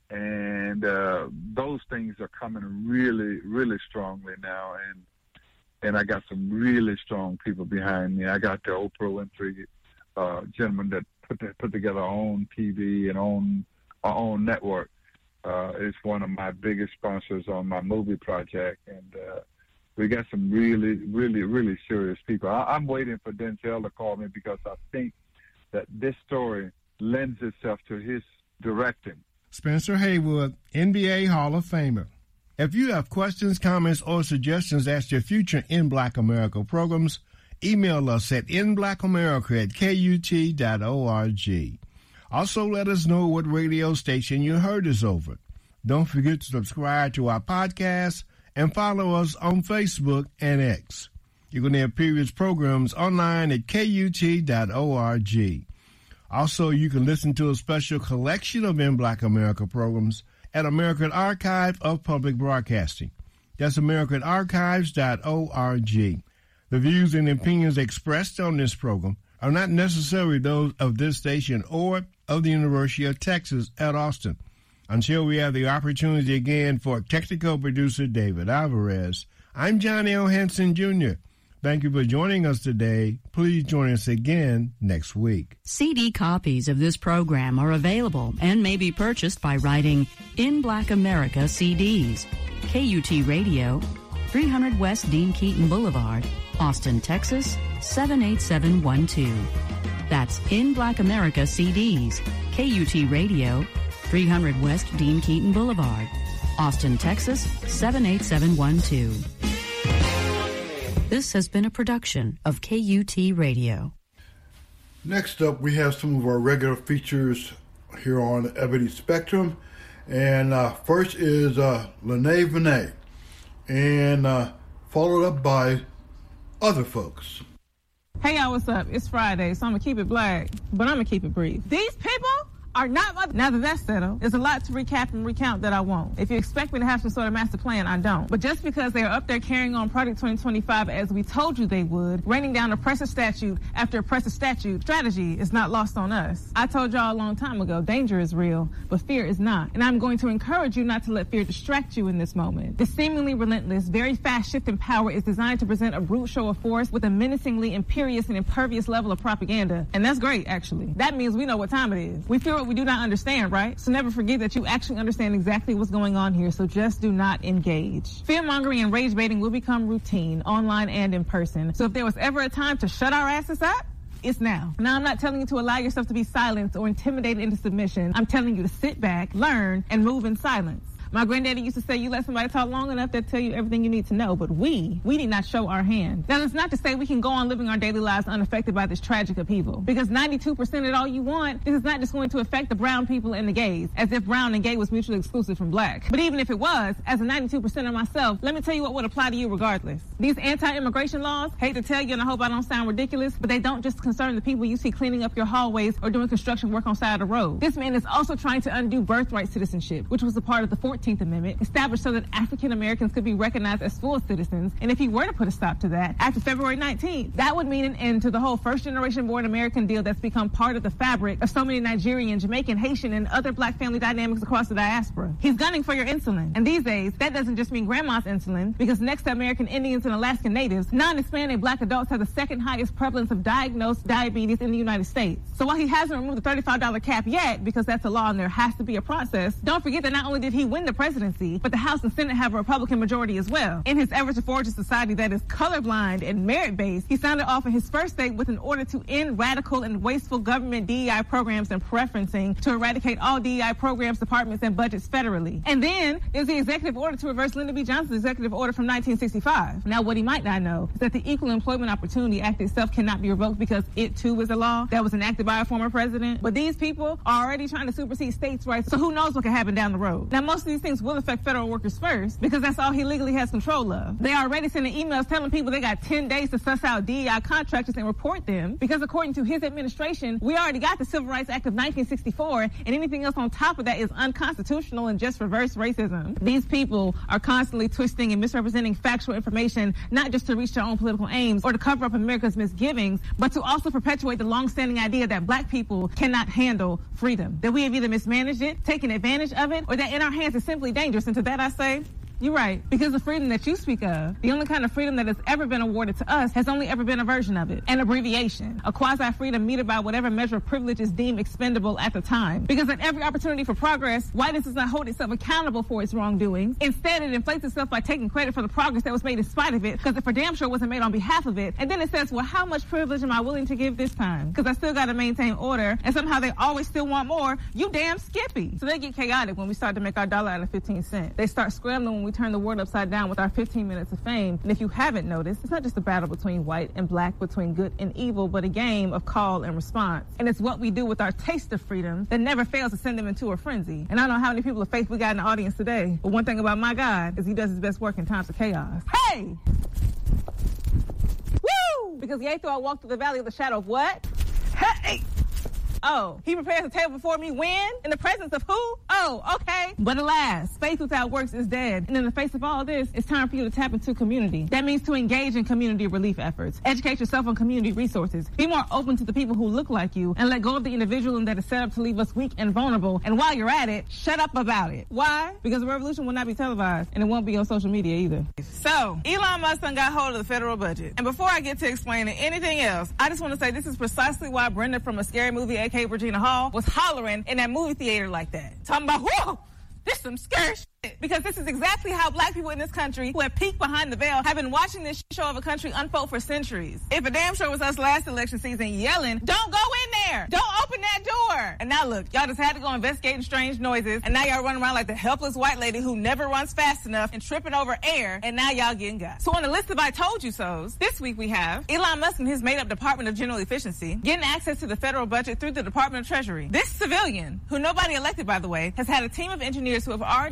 and uh, those things are coming really, really strongly now. And and I got some really strong people behind me. I got the Oprah Winfrey uh, gentleman that put the, put together our own T V and own our own network. Uh, is one of my biggest sponsors on my movie project, and uh, we got some really, really, really serious people. I, I'm waiting for Denzel to call me because I think that this story lends itself to his directing. Spencer Haywood, N B A Hall of Famer. If you have questions, comments, or suggestions as to future In Black America programs, email us at in black america at k u t dot org. Also, let us know what radio station you heard us over. Don't forget to subscribe to our podcast and follow us on Facebook and X. You can hear previous programs online at k u t dot org. Also, you can listen to a special collection of In Black America programs at American Archive of Public Broadcasting. That's american archives dot org. The views and opinions expressed on this program are not necessarily those of this station or of the University of Texas at Austin. Until we have the opportunity again for technical producer David Alvarez, I'm John L. Hanson, Junior Thank you for joining us today. Please join us again next week. C D copies of this program are available and may be purchased by writing In Black America C Ds, K U T Radio, three hundred West Dean Keaton Boulevard, Austin, Texas, seven eight seven one two. That's In Black America C Ds, K U T Radio, three hundred West Dean Keaton Boulevard, Austin, Texas, seven eight seven one two. This has been a production of K U T Radio. Next up, we have some of our regular features here on Ebony Spectrum. And uh, first is uh, Lene Vinay, and uh, followed up by other folks. Hey, y'all, what's up? It's Friday, so I'm going to keep it black, but I'm going to keep it brief. These people are not my... Now that that's settled, there's a lot to recap and recount that I won't. If you expect me to have some sort of master plan, I don't. But just because they are up there carrying on Project twenty twenty-five as we told you they would, raining down oppressive statute after oppressive statute, strategy is not lost on us. I told y'all a long time ago, danger is real, but fear is not. And I'm going to encourage you not to let fear distract you in this moment. The seemingly relentless, very fast shift in power is designed to present a brute show of force with a menacingly imperious and impervious level of propaganda. And that's great, actually. That means we know what time it is. We fear what we do not understand, right? So never forget that you actually understand exactly what's going on here, so just do not engage. Fear-mongering and rage-baiting will become routine, online and in person. So if there was ever a time to shut our asses up, it's now. Now, I'm not telling you to allow yourself to be silenced or intimidated into submission. I'm telling you to sit back, learn, and move in silence. My granddaddy used to say, you let somebody talk long enough, they'll tell you everything you need to know. But we, we need not show our hand. Now, that's not to say we can go on living our daily lives unaffected by this tragic upheaval. Because ninety-two percent of all you want, this is not just going to affect the brown people and the gays, as if brown and gay was mutually exclusive from black. But even if it was, as a ninety-two percent of myself, let me tell you what would apply to you regardless. These anti-immigration laws, hate to tell you, and I hope I don't sound ridiculous, but they don't just concern the people you see cleaning up your hallways or doing construction work on the side of the road. This man is also trying to undo birthright citizenship, which was a part of the fourteenth Amendment, established so that African Americans could be recognized as full citizens. And if he were to put a stop to that, after February nineteenth, that would mean an end to the whole first-generation born American deal that's become part of the fabric of so many Nigerian, Jamaican, Haitian, and other black family dynamics across the diaspora. He's gunning for your insulin. And these days, that doesn't just mean grandma's insulin, because next to American Indians and Alaskan Natives, non-Hispanic black adults have the second highest prevalence of diagnosed diabetes in the United States. So while he hasn't removed the thirty-five dollar cap yet, because that's a law and there has to be a process, don't forget that not only did he win the presidency, but the House and Senate have a Republican majority as well. In his effort to forge a society that is colorblind and merit-based, he sounded off in his first state with an order to end radical and wasteful government D E I programs and preferencing to eradicate all D E I programs, departments, and budgets federally. And then there's the executive order to reverse Lyndon B. Johnson's executive order from nineteen sixty-five. Now, what he might not know is that the Equal Employment Opportunity Act itself cannot be revoked because it, too, is a law that was enacted by a former president. But these people are already trying to supersede states' rights, so who knows what could happen down the road. Now, most of these things will affect federal workers first because that's all he legally has control of. They are already sending emails telling people they got ten days to suss out D E I contractors and report them because according to his administration, we already got the Civil Rights Act of nineteen sixty-four, and anything else on top of that is unconstitutional and just reverse racism. These people are constantly twisting and misrepresenting factual information, not just to reach their own political aims or to cover up America's misgivings, but to also perpetuate the long-standing idea that black people cannot handle freedom, that we have either mismanaged it, taken advantage of it, or that in our hands is simply dangerous. And to that I say, you're right, because the freedom that you speak of, the only kind of freedom that has ever been awarded to us, has only ever been a version of it, an abbreviation, a quasi-freedom meted by whatever measure of privilege is deemed expendable at the time. Because at every opportunity for progress, whiteness does not hold itself accountable for its wrongdoings. Instead, it inflates itself by taking credit for the progress that was made in spite of it, because it for damn sure wasn't made on behalf of it. And then it says, well, how much privilege am I willing to give this time? Because I still got to maintain order, and somehow they always still want more. You damn skippy. So they get chaotic when we start to make our dollar out of fifteen cents. They start scrambling when we turn the world upside down with our fifteen minutes of fame. And if you haven't noticed, it's not just a battle between white and black, between good and evil, but a game of call and response. And it's what we do with our taste of freedom that never fails to send them into a frenzy. And I don't know how many people of faith we got in the audience today, but one thing about my God is he does his best work in times of chaos. Hey! Woo! Because yea, though I walk through the valley of the shadow of what? Hey! Oh, he prepares a table before me when? In the presence of who? Oh, okay. But alas, faith without works is dead. And in the face of all this, it's time for you to tap into community. That means to engage in community relief efforts. Educate yourself on community resources. Be more open to the people who look like you and let go of the individualism that is set up to leave us weak and vulnerable. And while you're at it, shut up about it. Why? Because the revolution will not be televised and it won't be on social media either. So, Elon Musk done got hold of the federal budget. And before I get to explaining anything else, I just want to say this is precisely why Brenda from A Scary Movie, aka Regina Hall, was hollering in that movie theater like that. Talking about, whoa, this some scary shit. Because this is exactly how black people in this country who have peeked behind the veil have been watching this show of a country unfold for centuries. If a damn sure was us last election season yelling, don't go in there, don't open that door. And now look, y'all just had to go investigating strange noises, and now y'all running around like the helpless white lady who never runs fast enough and tripping over air, and now y'all getting got. So on the list of I told you so's, this week we have Elon Musk and his made-up Department of General Efficiency getting access to the federal budget through the Department of Treasury. This civilian, who nobody elected by the way, has had a team of engineers who have already sunk their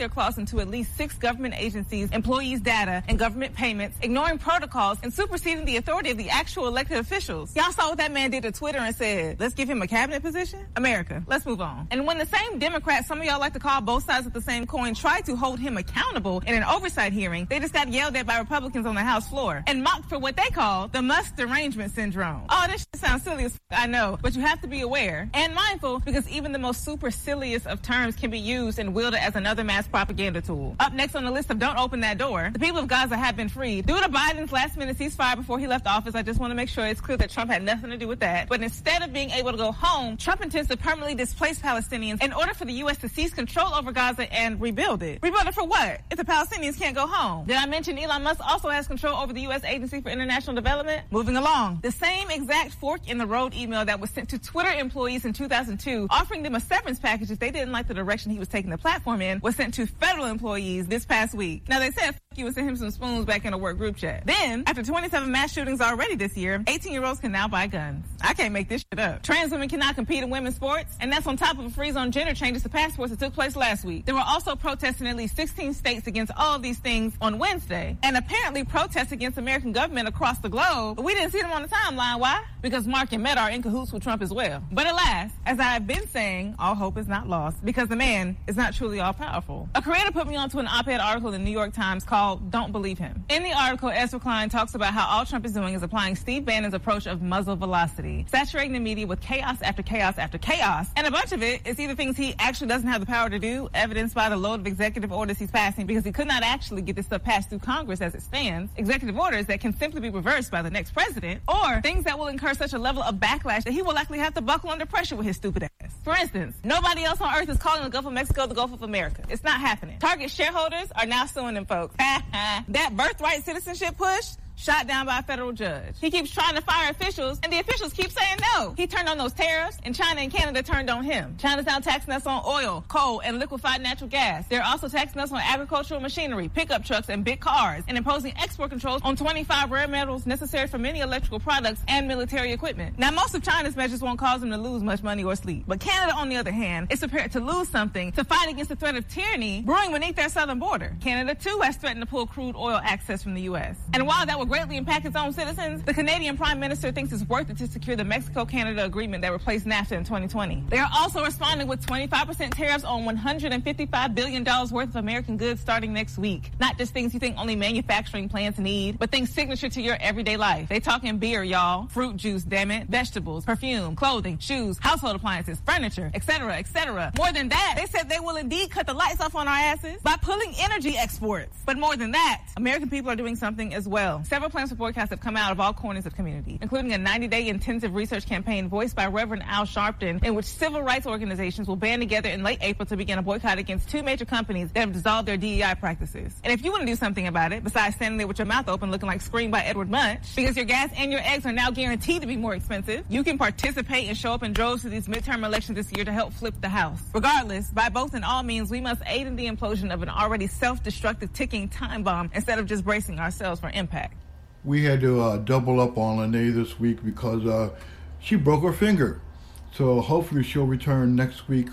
their claws into at least six government agencies, employees' data, and government payments, ignoring protocols and superseding the authority of the actual elected officials. Y'all saw what that man did to Twitter and said, let's give him a cabinet position? America, let's move on. And when the same Democrats, some of y'all like to call both sides of the same coin, tried to hold him accountable in an oversight hearing, they just got yelled at by Republicans on the House floor and mocked for what they call the Musk derangement syndrome. Oh, this shit sounds silly as f- I know, but you have to be aware and mindful because even the most supercilious of terms can be used and wielded as another mass propaganda tool. Up next on the list of don't open that door, the people of Gaza have been freed. Due to Biden's last minute ceasefire before he left office, I just want to make sure it's clear that Trump had nothing to do with that. But instead of being able to go home, Trump intends to permanently displace Palestinians in order for the U S to seize control over Gaza and rebuild it. Rebuild it for what? If the Palestinians can't go home. Did I mention Elon Musk also has control over the U S Agency for International Development? Moving along. The same exact fork in the road email that was sent to Twitter employees in two thousand two, offering them a severance package if they didn't like the direction he was taking the platform in, was sent to federal employees this past week. Now they said, f*** you, and sent him some spoons back in a work group chat. Then, after twenty-seven mass shootings already this year, eighteen-year-olds can now buy guns. I can't make this shit up. Trans women cannot compete in women's sports, and that's on top of a freeze on gender changes to passports that took place last week. There were also protests in at least sixteen states against all of these things on Wednesday, and apparently protests against American government across the globe, but we didn't see them on the timeline. Why? Because Mark and Meta are in cahoots with Trump as well. But alas, as I've been saying, all hope is not lost, because the man is not truly all-powerful. A creator put me onto an op-ed article in the New York Times called Don't Believe Him. In the article, Ezra Klein talks about how all Trump is doing is applying Steve Bannon's approach of muzzle velocity, saturating the media with chaos after chaos after chaos, and a bunch of it is either things he actually doesn't have the power to do, evidenced by the load of executive orders he's passing because he could not actually get this stuff passed through Congress as it stands, executive orders that can simply be reversed by the next president, or things that will incur such a level of backlash that he will likely have to buckle under pressure with his stupid ass. For instance, nobody else on earth is calling the Gulf of Mexico the Gulf of America. It's not happening. Target shareholders are now suing them folks. That birthright citizenship push shot down by a federal judge. He keeps trying to fire officials, and the officials keep saying no. He turned on those tariffs, and China and Canada turned on him. China's now taxing us on oil, coal, and liquefied natural gas. They're also taxing us on agricultural machinery, pickup trucks, and big cars, and imposing export controls on twenty-five rare metals necessary for many electrical products and military equipment. Now, most of China's measures won't cause them to lose much money or sleep. But Canada, on the other hand, is prepared to lose something to fight against the threat of tyranny brewing beneath their southern border. Canada, too, has threatened to pull crude oil access from the U S. And while that will greatly impact its own citizens, the Canadian Prime Minister thinks it's worth it to secure the Mexico-Canada agreement that replaced NAFTA in twenty twenty. They are also responding with twenty-five percent tariffs on one hundred fifty-five billion dollars worth of American goods starting next week. Not just things you think only manufacturing plants need, but things signature to your everyday life. They talking beer, y'all. Fruit juice, damn it. Vegetables, perfume, clothing, shoes, household appliances, furniture, et cetera, et cetera. More than that, they said they will indeed cut the lights off on our asses by pulling energy exports. But more than that, American people are doing something as well. Several plans for boycotts have come out of all corners of community, including a ninety-day intensive research campaign voiced by Reverend Al Sharpton, in which civil rights organizations will band together in late April to begin a boycott against two major companies that have dissolved their D E I practices. And if you want to do something about it, besides standing there with your mouth open looking like Scream by Edward Munch, because your gas and your eggs are now guaranteed to be more expensive, you can participate and show up in droves to these midterm elections this year to help flip the House. Regardless, by both and all means, we must aid in the implosion of an already self-destructive ticking time bomb instead of just bracing ourselves for impact. We had to uh, double up on Lene this week because uh, she broke her finger. So hopefully she'll return next week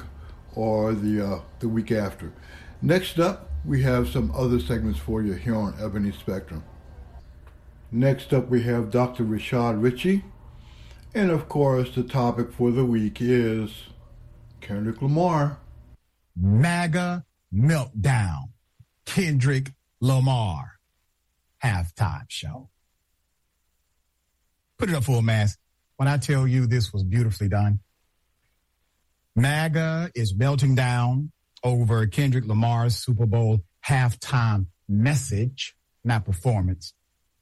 or the uh, the week after. Next up, we have some other segments for you here on Ebony Spectrum. Next up, we have Doctor Rashad Ritchie. And of course, the topic for the week is Kendrick Lamar. MAGA meltdown. Kendrick Lamar. Halftime show. Put it up full mass. When I tell you this was beautifully done. MAGA is melting down over Kendrick Lamar's Super Bowl halftime message, not performance.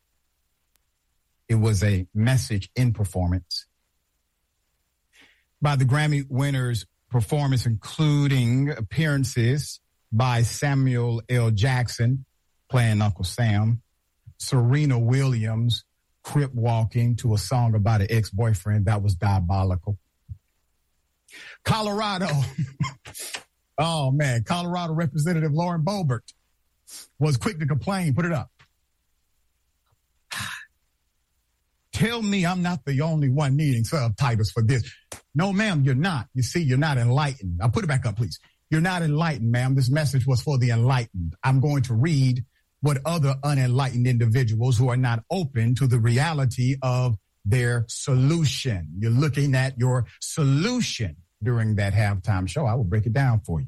It was a message in performance by the Grammy winners' performance, including appearances by Samuel L. Jackson playing Uncle Sam, Serena Williams crip walking to a song about an ex-boyfriend that was diabolical. Colorado, oh man, Colorado Representative Lauren Boebert was quick to complain. Put it up. Tell me I'm not the only one needing subtitles for this. No, ma'am, you're not. You see, you're not enlightened. I'll put it back up, please. You're not enlightened, ma'am. This message was for the enlightened. I'm going to read what other unenlightened individuals who are not open to the reality of their solution. You're looking at your solution during that halftime show. I will break it down for you.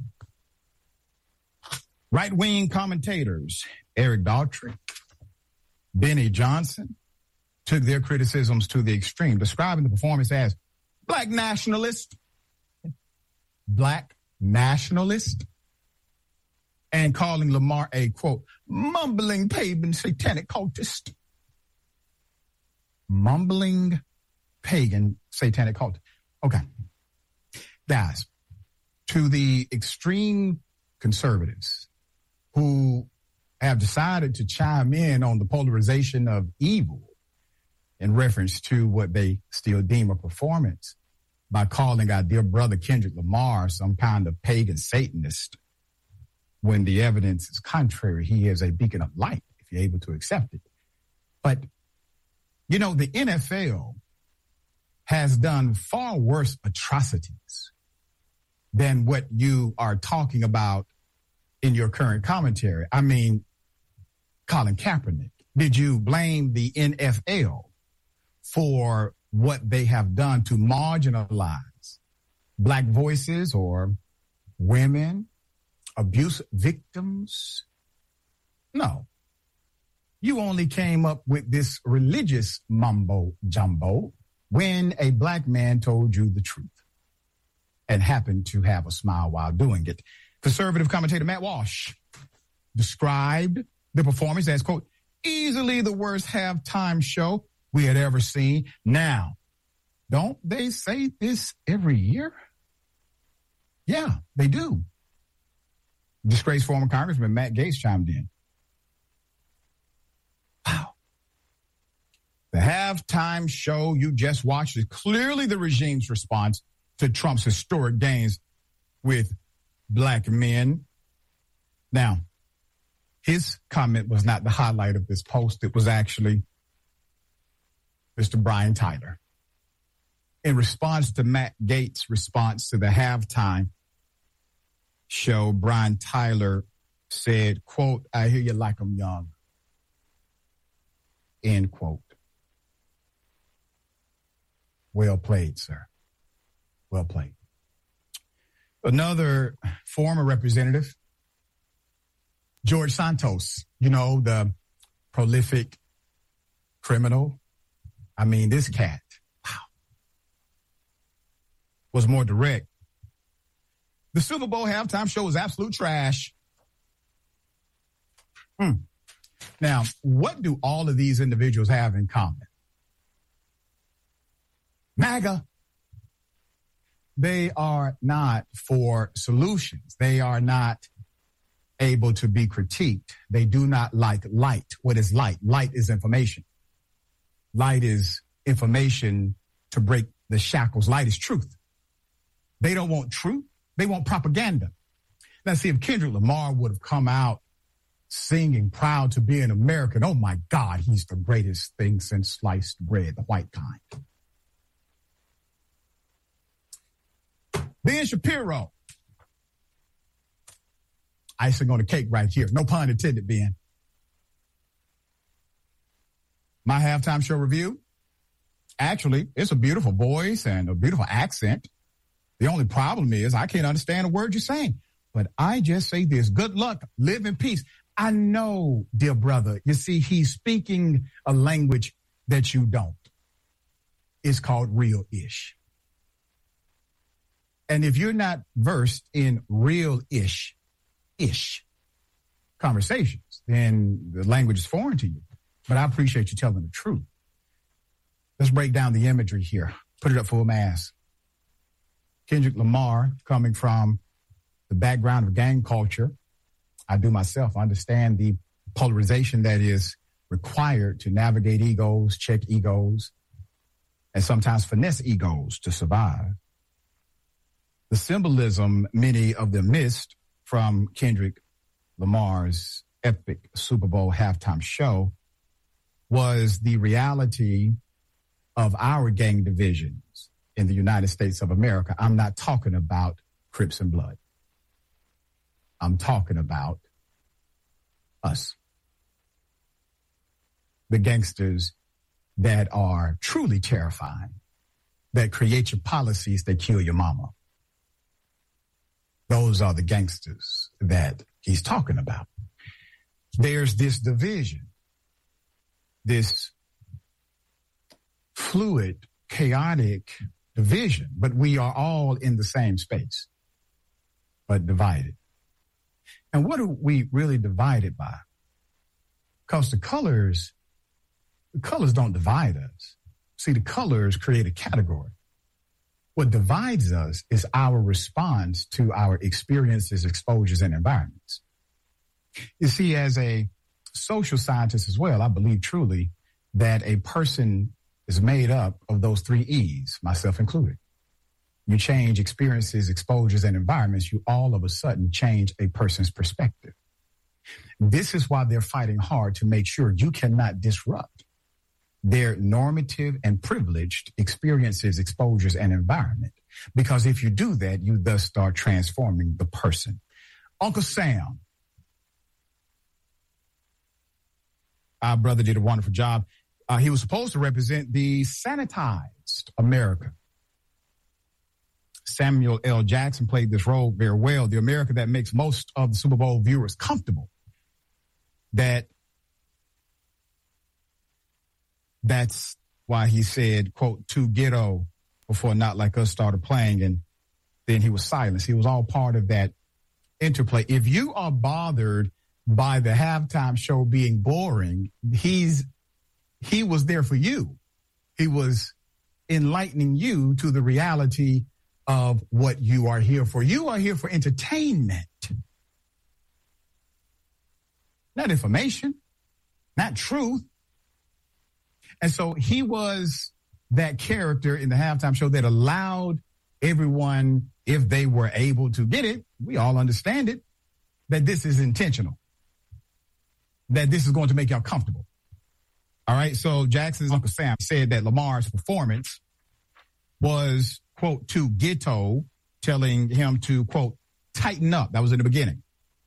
Right-wing commentators, Eric Daughtry, Benny Johnson, took their criticisms to the extreme, describing the performance as black nationalist, black nationalist, and calling Lamar a, quote, mumbling pagan satanic cultist. Mumbling pagan satanic cultist. Okay. Guys, to the extreme conservatives who have decided to chime in on the polarization of evil in reference to what they still deem a performance by calling our dear brother Kendrick Lamar some kind of pagan Satanist, when the evidence is contrary. He is a beacon of light, if you're able to accept it. But, you know, the N F L has done far worse atrocities than what you are talking about in your current commentary. I mean, Colin Kaepernick, did you blame the N F L for what they have done to marginalize black voices or women, abuse victims? No. You only came up with this religious mumbo jumbo when a black man told you the truth and happened to have a smile while doing it. Conservative commentator Matt Walsh described the performance as, quote, easily the worst halftime show we had ever seen. Now, don't they say this every year? Yeah, they do. Disgraced former Congressman Matt Gaetz chimed in. Wow. The halftime show you just watched is clearly the regime's response to Trump's historic gains with black men. Now, his comment was not the highlight of this post. It was actually Mister Brian Tyler. In response to Matt Gaetz' response to the halftime show, Brian Tyler said, quote, I hear you like I'm young, end quote. Well played, sir. Well played. Another former representative, George Santos, you know, the prolific criminal. I mean, this cat, wow, was more direct. The Super Bowl halftime show was absolute trash. Hmm. Now, what do all of these individuals have in common? MAGA. They are not for solutions. They are not able to be critiqued. They do not like light. What is light? Light is information. Light is information to break the shackles. Light is truth. They don't want truth. They want propaganda. Now, see, if Kendrick Lamar would have come out singing proud to be an American, oh, my God, he's the greatest thing since sliced bread, the white kind. Ben Shapiro. Icing on the cake right here. No pun intended, Ben. My halftime show review. Actually, it's a beautiful voice and a beautiful accent. The only problem is I can't understand a word you're saying. But I just say this. Good luck. Live in peace. I know, dear brother. You see, he's speaking a language that you don't. It's called real-ish. And if you're not versed in real-ish, ish conversations, then the language is foreign to you. But I appreciate you telling the truth. Let's break down the imagery here. Put it up full mass. Kendrick Lamar, coming from the background of gang culture, I do myself understand the polarization that is required to navigate egos, check egos, and sometimes finesse egos to survive. The symbolism many of them missed from Kendrick Lamar's epic Super Bowl halftime show was the reality of our gang divisions in the United States of America. I'm not talking about Crips and Blood. I'm talking about us. The gangsters that are truly terrifying, that create your policies that kill your mama. Those are the gangsters that he's talking about. There's this division, this fluid, chaotic division, but we are all in the same space, but divided. And what are we really divided by? Because the colors, the colors don't divide us. See, the colors create a category. What divides us is our response to our experiences, exposures, and environments. You see, as a social scientist as well, I believe truly that a person is made up of those three E's, myself included. You change experiences, exposures, and environments, you all of a sudden change a person's perspective. This is why they're fighting hard to make sure you cannot disrupt their normative and privileged experiences, exposures, and environment. Because if you do that, you thus start transforming the person. Uncle Sam, our brother, did a wonderful job. Uh, he was supposed to represent the sanitized America. Samuel L. Jackson played this role very well. The America that makes most of the Super Bowl viewers comfortable. That That's why he said, quote, too ghetto before Not Like Us started playing. And then he was silenced. He was all part of that interplay. If you are bothered by the halftime show being boring, he's he was there for you. He was enlightening you to the reality of what you are here for. You are here for entertainment, not information, not truth. And so he was that character in the halftime show that allowed everyone, if they were able to get it, we all understand it, that this is intentional, that this is going to make y'all comfortable. All right. So Jackson's Uncle Sam said that Lamar's performance was, quote, too ghetto, telling him to, quote, tighten up. That was in the beginning.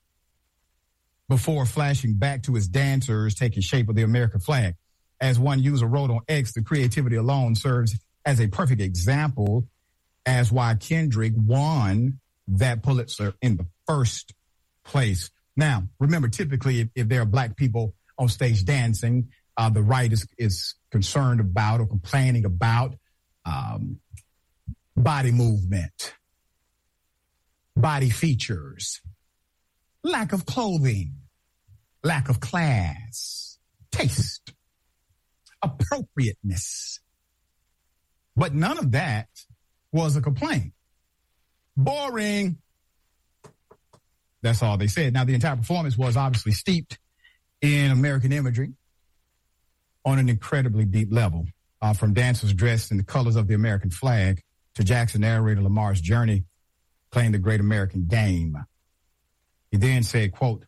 Before flashing back to his dancers taking shape of the American flag. As one user wrote on X, the creativity alone serves as a perfect example as why Kendrick won that Pulitzer in the first place. Now, remember, typically, if, if there are black people on stage dancing, uh, the right is, is concerned about or complaining about um, body movement, body features, lack of clothing, lack of class, taste, appropriateness. But none of that was a complaint. Boring. That's all they said. Now, the entire performance was obviously steeped in American imagery on an incredibly deep level, uh, from dancers dressed in the colors of the American flag to Jackson narrator Lamar's journey playing the great American game. He then said, quote,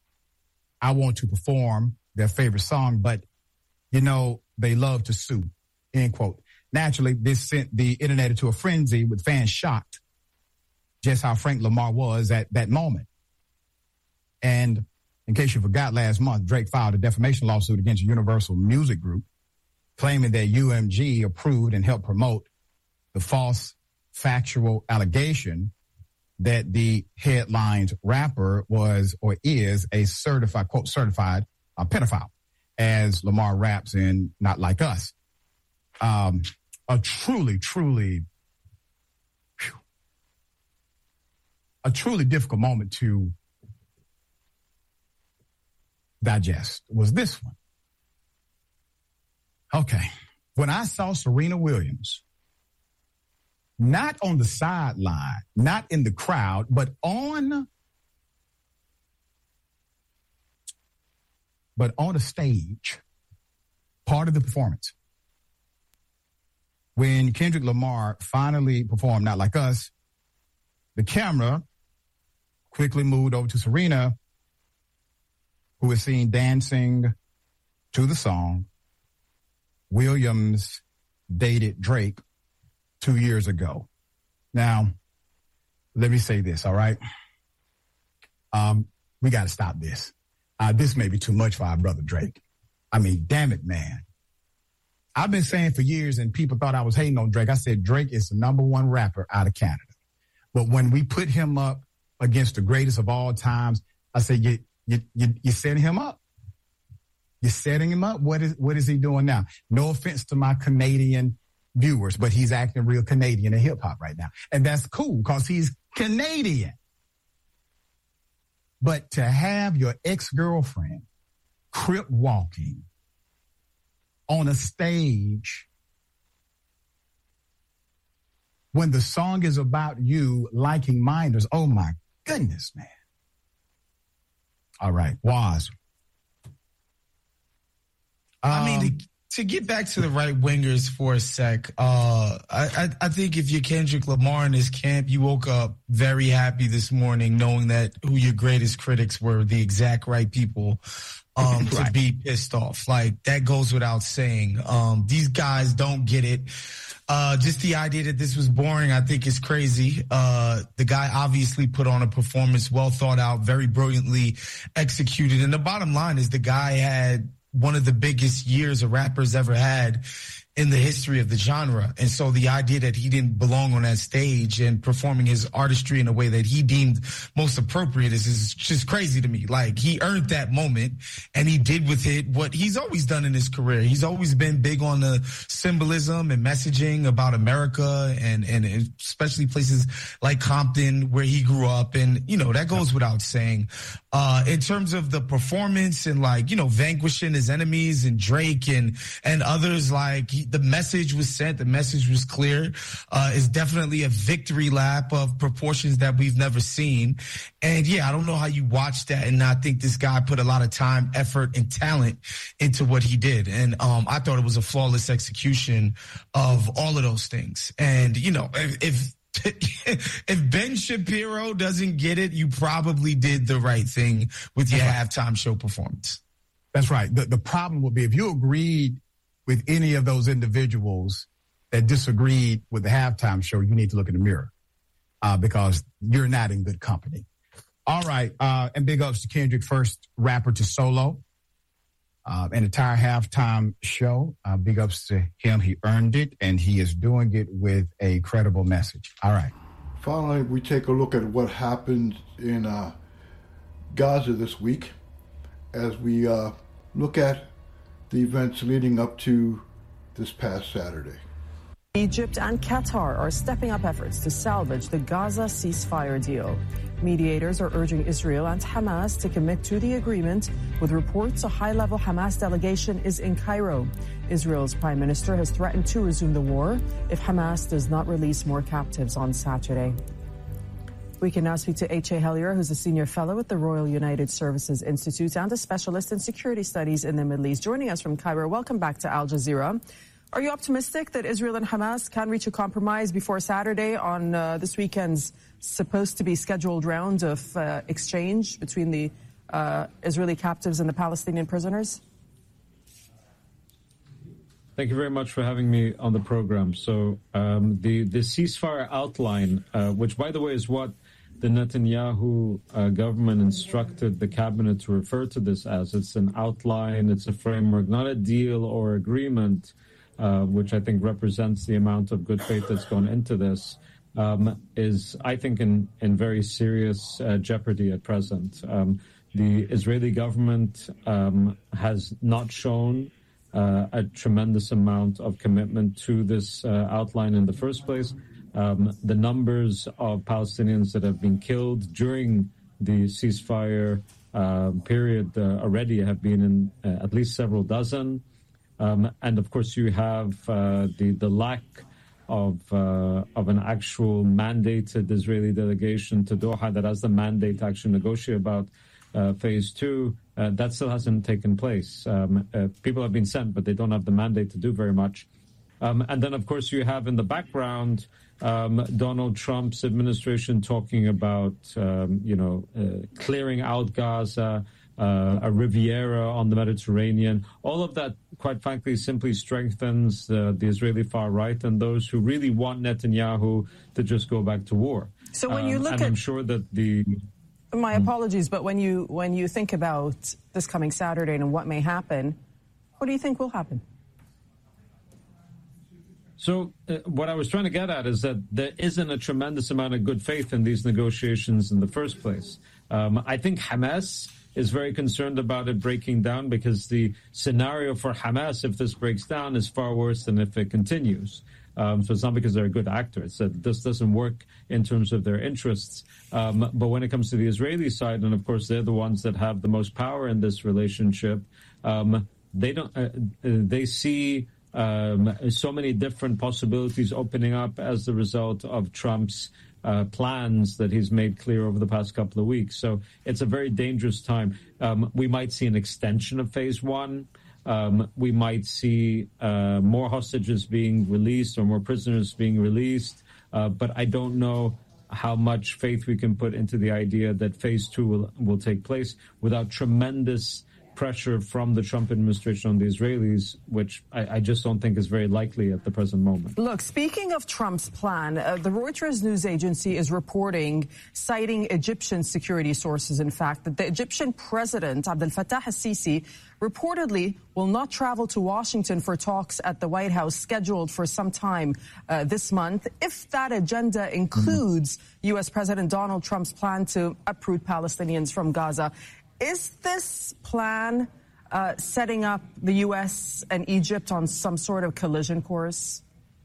I want to perform their favorite song, but, you know, they love to sue, end quote. Naturally, this sent the internet into a frenzy with fans shocked just how frank Lamar was at that moment. And in case you forgot, last month, Drake filed a defamation lawsuit against Universal Music Group, claiming that U M G approved and helped promote the false factual allegation that the headlines rapper was or is a certified, quote, certified uh, pedophile, as Lamar raps in Not Like Us. Um, a truly, truly, whew, a truly difficult moment to digest was this one. Okay. When I saw Serena Williams, not on the sideline, not in the crowd, but on, but on a stage, part of the performance. When Kendrick Lamar finally performed Not Like Us, the camera quickly moved over to Serena, who was seen dancing to the song. Williams dated Drake two years ago. Now, let me say this, all right? Um, we got to stop this. Uh, this may be too much for our brother Drake. I mean, damn it, man. I've been saying for years, and people thought I was hating on Drake. I said Drake is the number one rapper out of Canada. But when we put him up against the greatest of all times, I said, you, you, you, you're setting him up. You're setting him up. What is, what is he doing now? No offense to my Canadian viewers, but he's acting real Canadian in hip hop right now. And that's cool because he's Canadian. But to have your ex-girlfriend crip walking on a stage when the song is about you liking minders, oh my goodness, man. All right, Waz. Um, I mean, to, to get back to the right wingers for a sec, uh, I, I, I think if you're Kendrick Lamar in this camp, you woke up very happy this morning knowing that who your greatest critics were the exact right people um, right. to be pissed off. Like, that goes without saying. Um, these guys don't get it. Uh, just the idea that this was boring, I think, is crazy. Uh, the guy obviously put on a performance, well thought out, very brilliantly executed. And the bottom line is the guy had one of the biggest years a rapper's ever had in the history of the genre. And so the idea that he didn't belong on that stage and performing his artistry in a way that he deemed most appropriate is, is just crazy to me. Like, he earned that moment and he did with it what he's always done in his career. He's always been big on the symbolism and messaging about America and, and especially places like Compton where he grew up. And, you know, that goes without saying. Uh, in terms of the performance and, like, you know, vanquishing his enemies and Drake and, and others, like, he, the message was sent, the message was clear. Uh, it's definitely a victory lap of proportions that we've never seen. And yeah, I don't know how you watch that and not think this guy put a lot of time, effort, and talent into what he did. And um, I thought it was a flawless execution of all of those things. And, you know, if, if if Ben Shapiro doesn't get it, you probably did the right thing with your right. halftime show performance. That's right. The, the problem would be if you agreed with any of those individuals that disagreed with the halftime show, you need to look in the mirror uh, because you're not in good company. All right. Uh, and big ups to Kendrick, first rapper to solo uh, an entire halftime show. Uh, big ups to him. He earned it, and he is doing it with a credible message. All right. Finally, we take a look at what happened in uh, Gaza this week as we uh, look at the events leading up to this past Saturday. Egypt and Qatar are stepping up efforts to salvage the Gaza ceasefire deal. Mediators are urging Israel and Hamas to commit to the agreement, with reports a high-level Hamas delegation is in Cairo. Israel's prime minister has threatened to resume the war if Hamas does not release more captives on Saturday. We can now speak to H A. Hellier, who's a senior fellow at the Royal United Services Institute and a specialist in security studies in the Middle East, joining us from Cairo. Welcome back to Al Jazeera. Are you optimistic that Israel and Hamas can reach a compromise before Saturday on uh, this weekend's supposed to be scheduled round of uh, exchange between the uh, Israeli captives and the Palestinian prisoners? Thank you very much for having me on the program. So um, the, the ceasefire outline, uh, which, by the way, is what the Netanyahu uh, government instructed the cabinet to refer to this as. It's an outline, it's a framework, not a deal or agreement, uh, which I think represents the amount of good faith that's gone into this, um, is, I think, in, in very serious uh, jeopardy at present. Um, the Israeli government um, has not shown uh, a tremendous amount of commitment to this uh, outline in the first place. Um, the numbers of Palestinians that have been killed during the ceasefire uh, period uh, already have been in uh, at least several dozen. Um, and of course, you have uh, the the lack of uh, of an actual mandated Israeli delegation to Doha that has the mandate to actually negotiate about uh, phase two. Uh, that still hasn't taken place. Um, uh, people have been sent, but they don't have the mandate to do very much. Um, and then, of course, you have in the background um, Donald Trump's administration talking about, um, you know, uh, clearing out Gaza, uh, a Riviera on the Mediterranean. All of that, quite frankly, simply strengthens the, the Israeli far right and those who really want Netanyahu to just go back to war. So when you look um, and at... I'm sure that the... My apologies, but when you when you think about this coming Saturday and what may happen, what do you think will happen? So uh, what I was trying to get at is that there isn't a tremendous amount of good faith in these negotiations in the first place. Um, I think Hamas is very concerned about it breaking down because the scenario for Hamas, if this breaks down, is far worse than if it continues. Um, so it's not because they're a good actor. It's that this doesn't work in terms of their interests. Um, but when it comes to the Israeli side, and of course they're the ones that have the most power in this relationship, um, they don't. Uh, they see um, so many different possibilities opening up as the result of Trump's uh, plans that he's made clear over the past couple of weeks. So it's a very dangerous time. Um, we might see an extension of phase one. Um, we might see uh, more hostages being released or more prisoners being released. Uh, but I don't know how much faith we can put into the idea that phase two will, will take place without tremendous pressure from the Trump administration on the Israelis, which I, I just don't think is very likely at the present moment. Look, speaking of Trump's plan, uh, the Reuters news agency is reporting, citing Egyptian security sources, in fact, that the Egyptian president, Abdel Fattah al-Sisi, reportedly will not travel to Washington for talks at the White House scheduled for some time uh, this month, if that agenda includes mm-hmm. U S President Donald Trump's plan to uproot Palestinians from Gaza. Is this plan uh, setting up the U S and Egypt on some sort of collision course?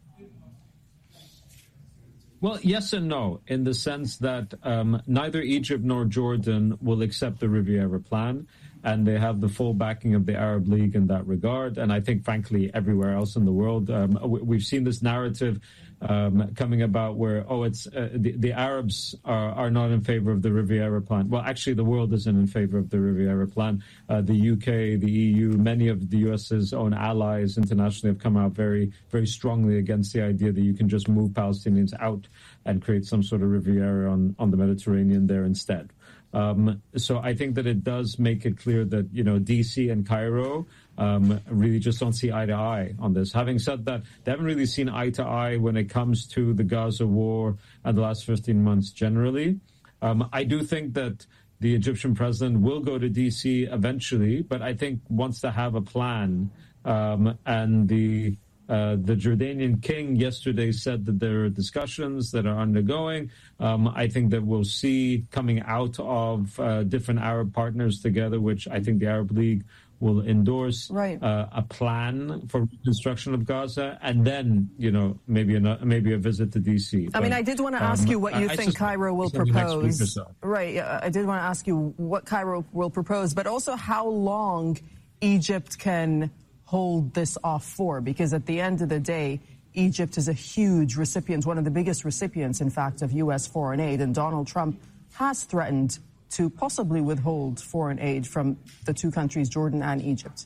Well, yes and no, in the sense that um, neither Egypt nor Jordan will accept the Riviera plan, and they have the full backing of the Arab League in that regard. And I think, frankly, everywhere else in the world, um, we've seen this narrative um, coming about where, oh, it's uh, the, the Arabs are, are not in favor of the Riviera plan. Well, actually, the world isn't in favor of the Riviera plan. Uh, the U K, the E U, many of the U S's own allies internationally have come out very, very strongly against the idea that you can just move Palestinians out and create some sort of Riviera on, on the Mediterranean there instead. Um, so I think that it does make it clear that, you know, D C and Cairo um, really just don't see eye to eye on this. Having said that, they haven't really seen eye to eye when it comes to the Gaza war and the last fifteen months generally. Um, I do think that the Egyptian president will go to D C eventually, but I think wants to have a plan. Um, and the Uh, the Jordanian king yesterday said that there are discussions that are undergoing. Um, I think that we'll see coming out of uh, different Arab partners together, which I think the Arab League will endorse, right. uh, a plan for reconstruction of Gaza, and then, you know, maybe a, maybe a visit to D C. I but, mean, I did want to ask um, you what you I, think I Cairo will propose. So. Right. I did want to ask you what Cairo will propose, but also how long Egypt can hold this off for, because at the end of the day, Egypt is a huge recipient, one of the biggest recipients, in fact, of U S foreign aid, and Donald Trump has threatened to possibly withhold foreign aid from the two countries, Jordan and Egypt.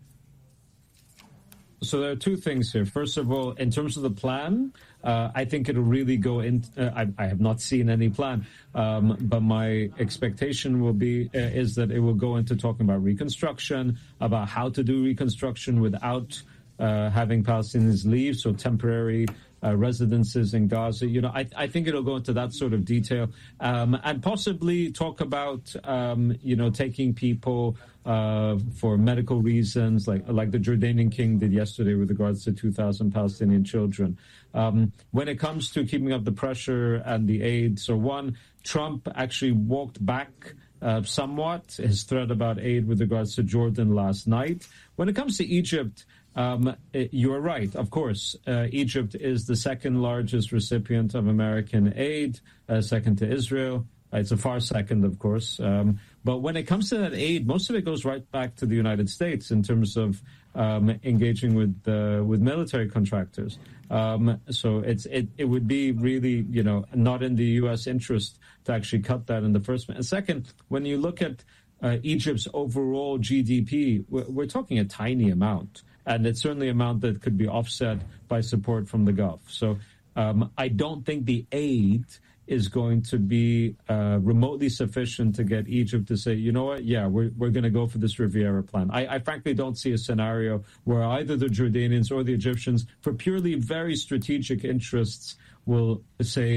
So there are two things here. First of all, in terms of the plan, uh, I think it'll really go in. Uh, I, I have not seen any plan, um, but my expectation will be uh, is that it will go into talking about reconstruction, about how to do reconstruction without uh, having Palestinians leave, so temporary uh, residences in Gaza. You know, I, I think it'll go into that sort of detail, um, and possibly talk about, um, you know, taking people uh, for medical reasons, like like the Jordanian king did yesterday with regards to two thousand Palestinian children. Um, when it comes to keeping up the pressure and the aid, so one, Trump actually walked back uh, somewhat his threat about aid with regards to Jordan last night. When it comes to Egypt, Um, you are right. Of course, uh, Egypt is the second largest recipient of American aid, uh, second to Israel. It's a far second, of course. Um, but when it comes to that aid, most of it goes right back to the United States in terms of um, engaging with uh, with military contractors. Um, so it's it, it would be really, you know, not in the U S interest to actually cut that in the first place. And second, when you look at uh, Egypt's overall G D P, we're, we're talking a tiny amount. And it's certainly an amount that could be offset by support from the Gulf. So um, I don't think the aid is going to be uh, remotely sufficient to get Egypt to say, you know what, yeah, we're, we're going to go for this Riviera plan. I, I frankly don't see a scenario where either the Jordanians or the Egyptians, for purely very strategic interests, will say,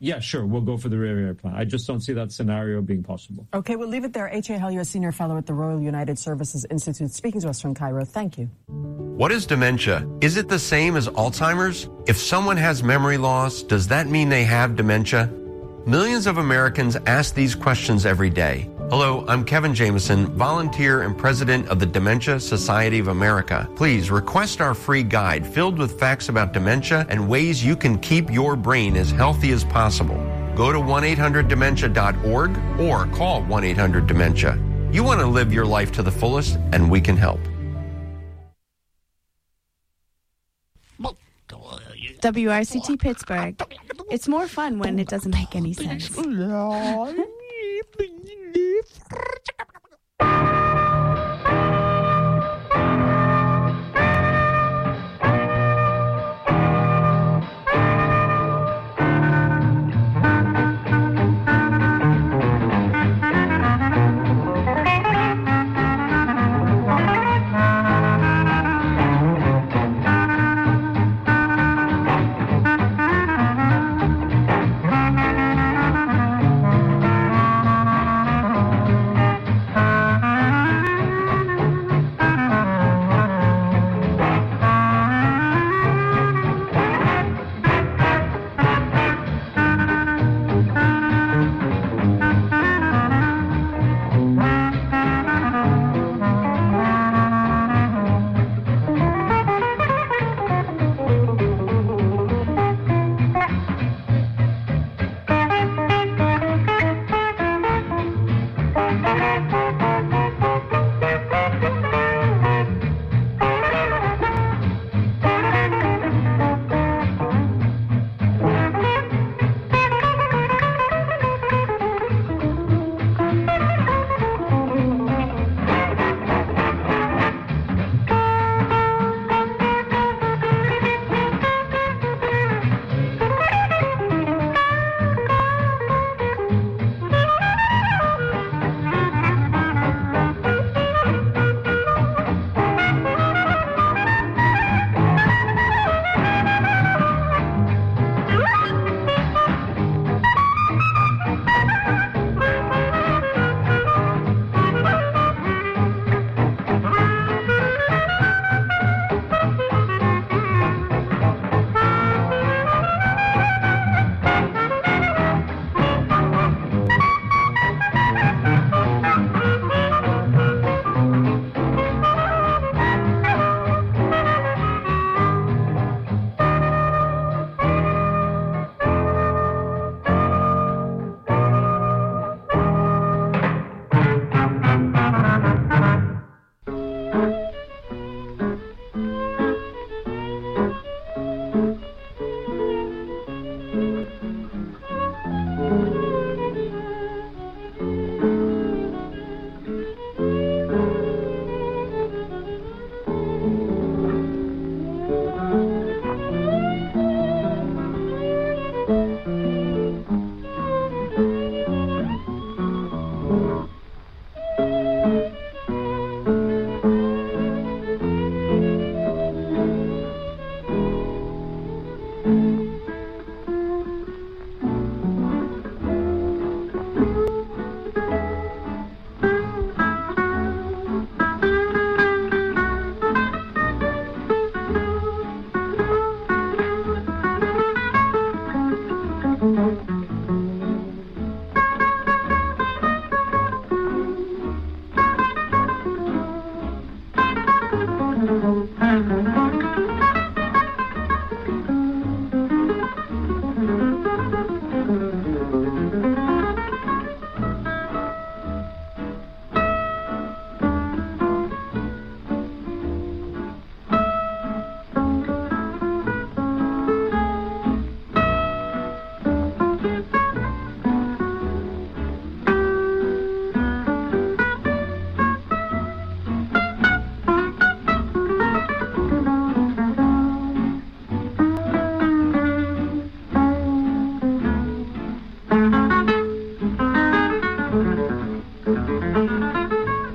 yeah, sure, we'll go for the Riviera plan. I just don't see that scenario being possible. Okay, we'll leave it there. H A. Hell, you're a senior fellow at the Royal United Services Institute, speaking to us from Cairo. Thank you. What is dementia? Is it the same as Alzheimer's? If someone has memory loss, does that mean they have dementia? Millions of Americans ask these questions every day. Hello, I'm Kevin Jameson, volunteer and president of the Dementia Society of America. Please request our free guide filled with facts about dementia and ways you can keep your brain as healthy as possible. Go to one eight hundred dementia dot org or call one eight hundred dementia. You want to live your life to the fullest, and we can help. W R C T Pittsburgh. It's more fun when it doesn't make any sense. Thank you.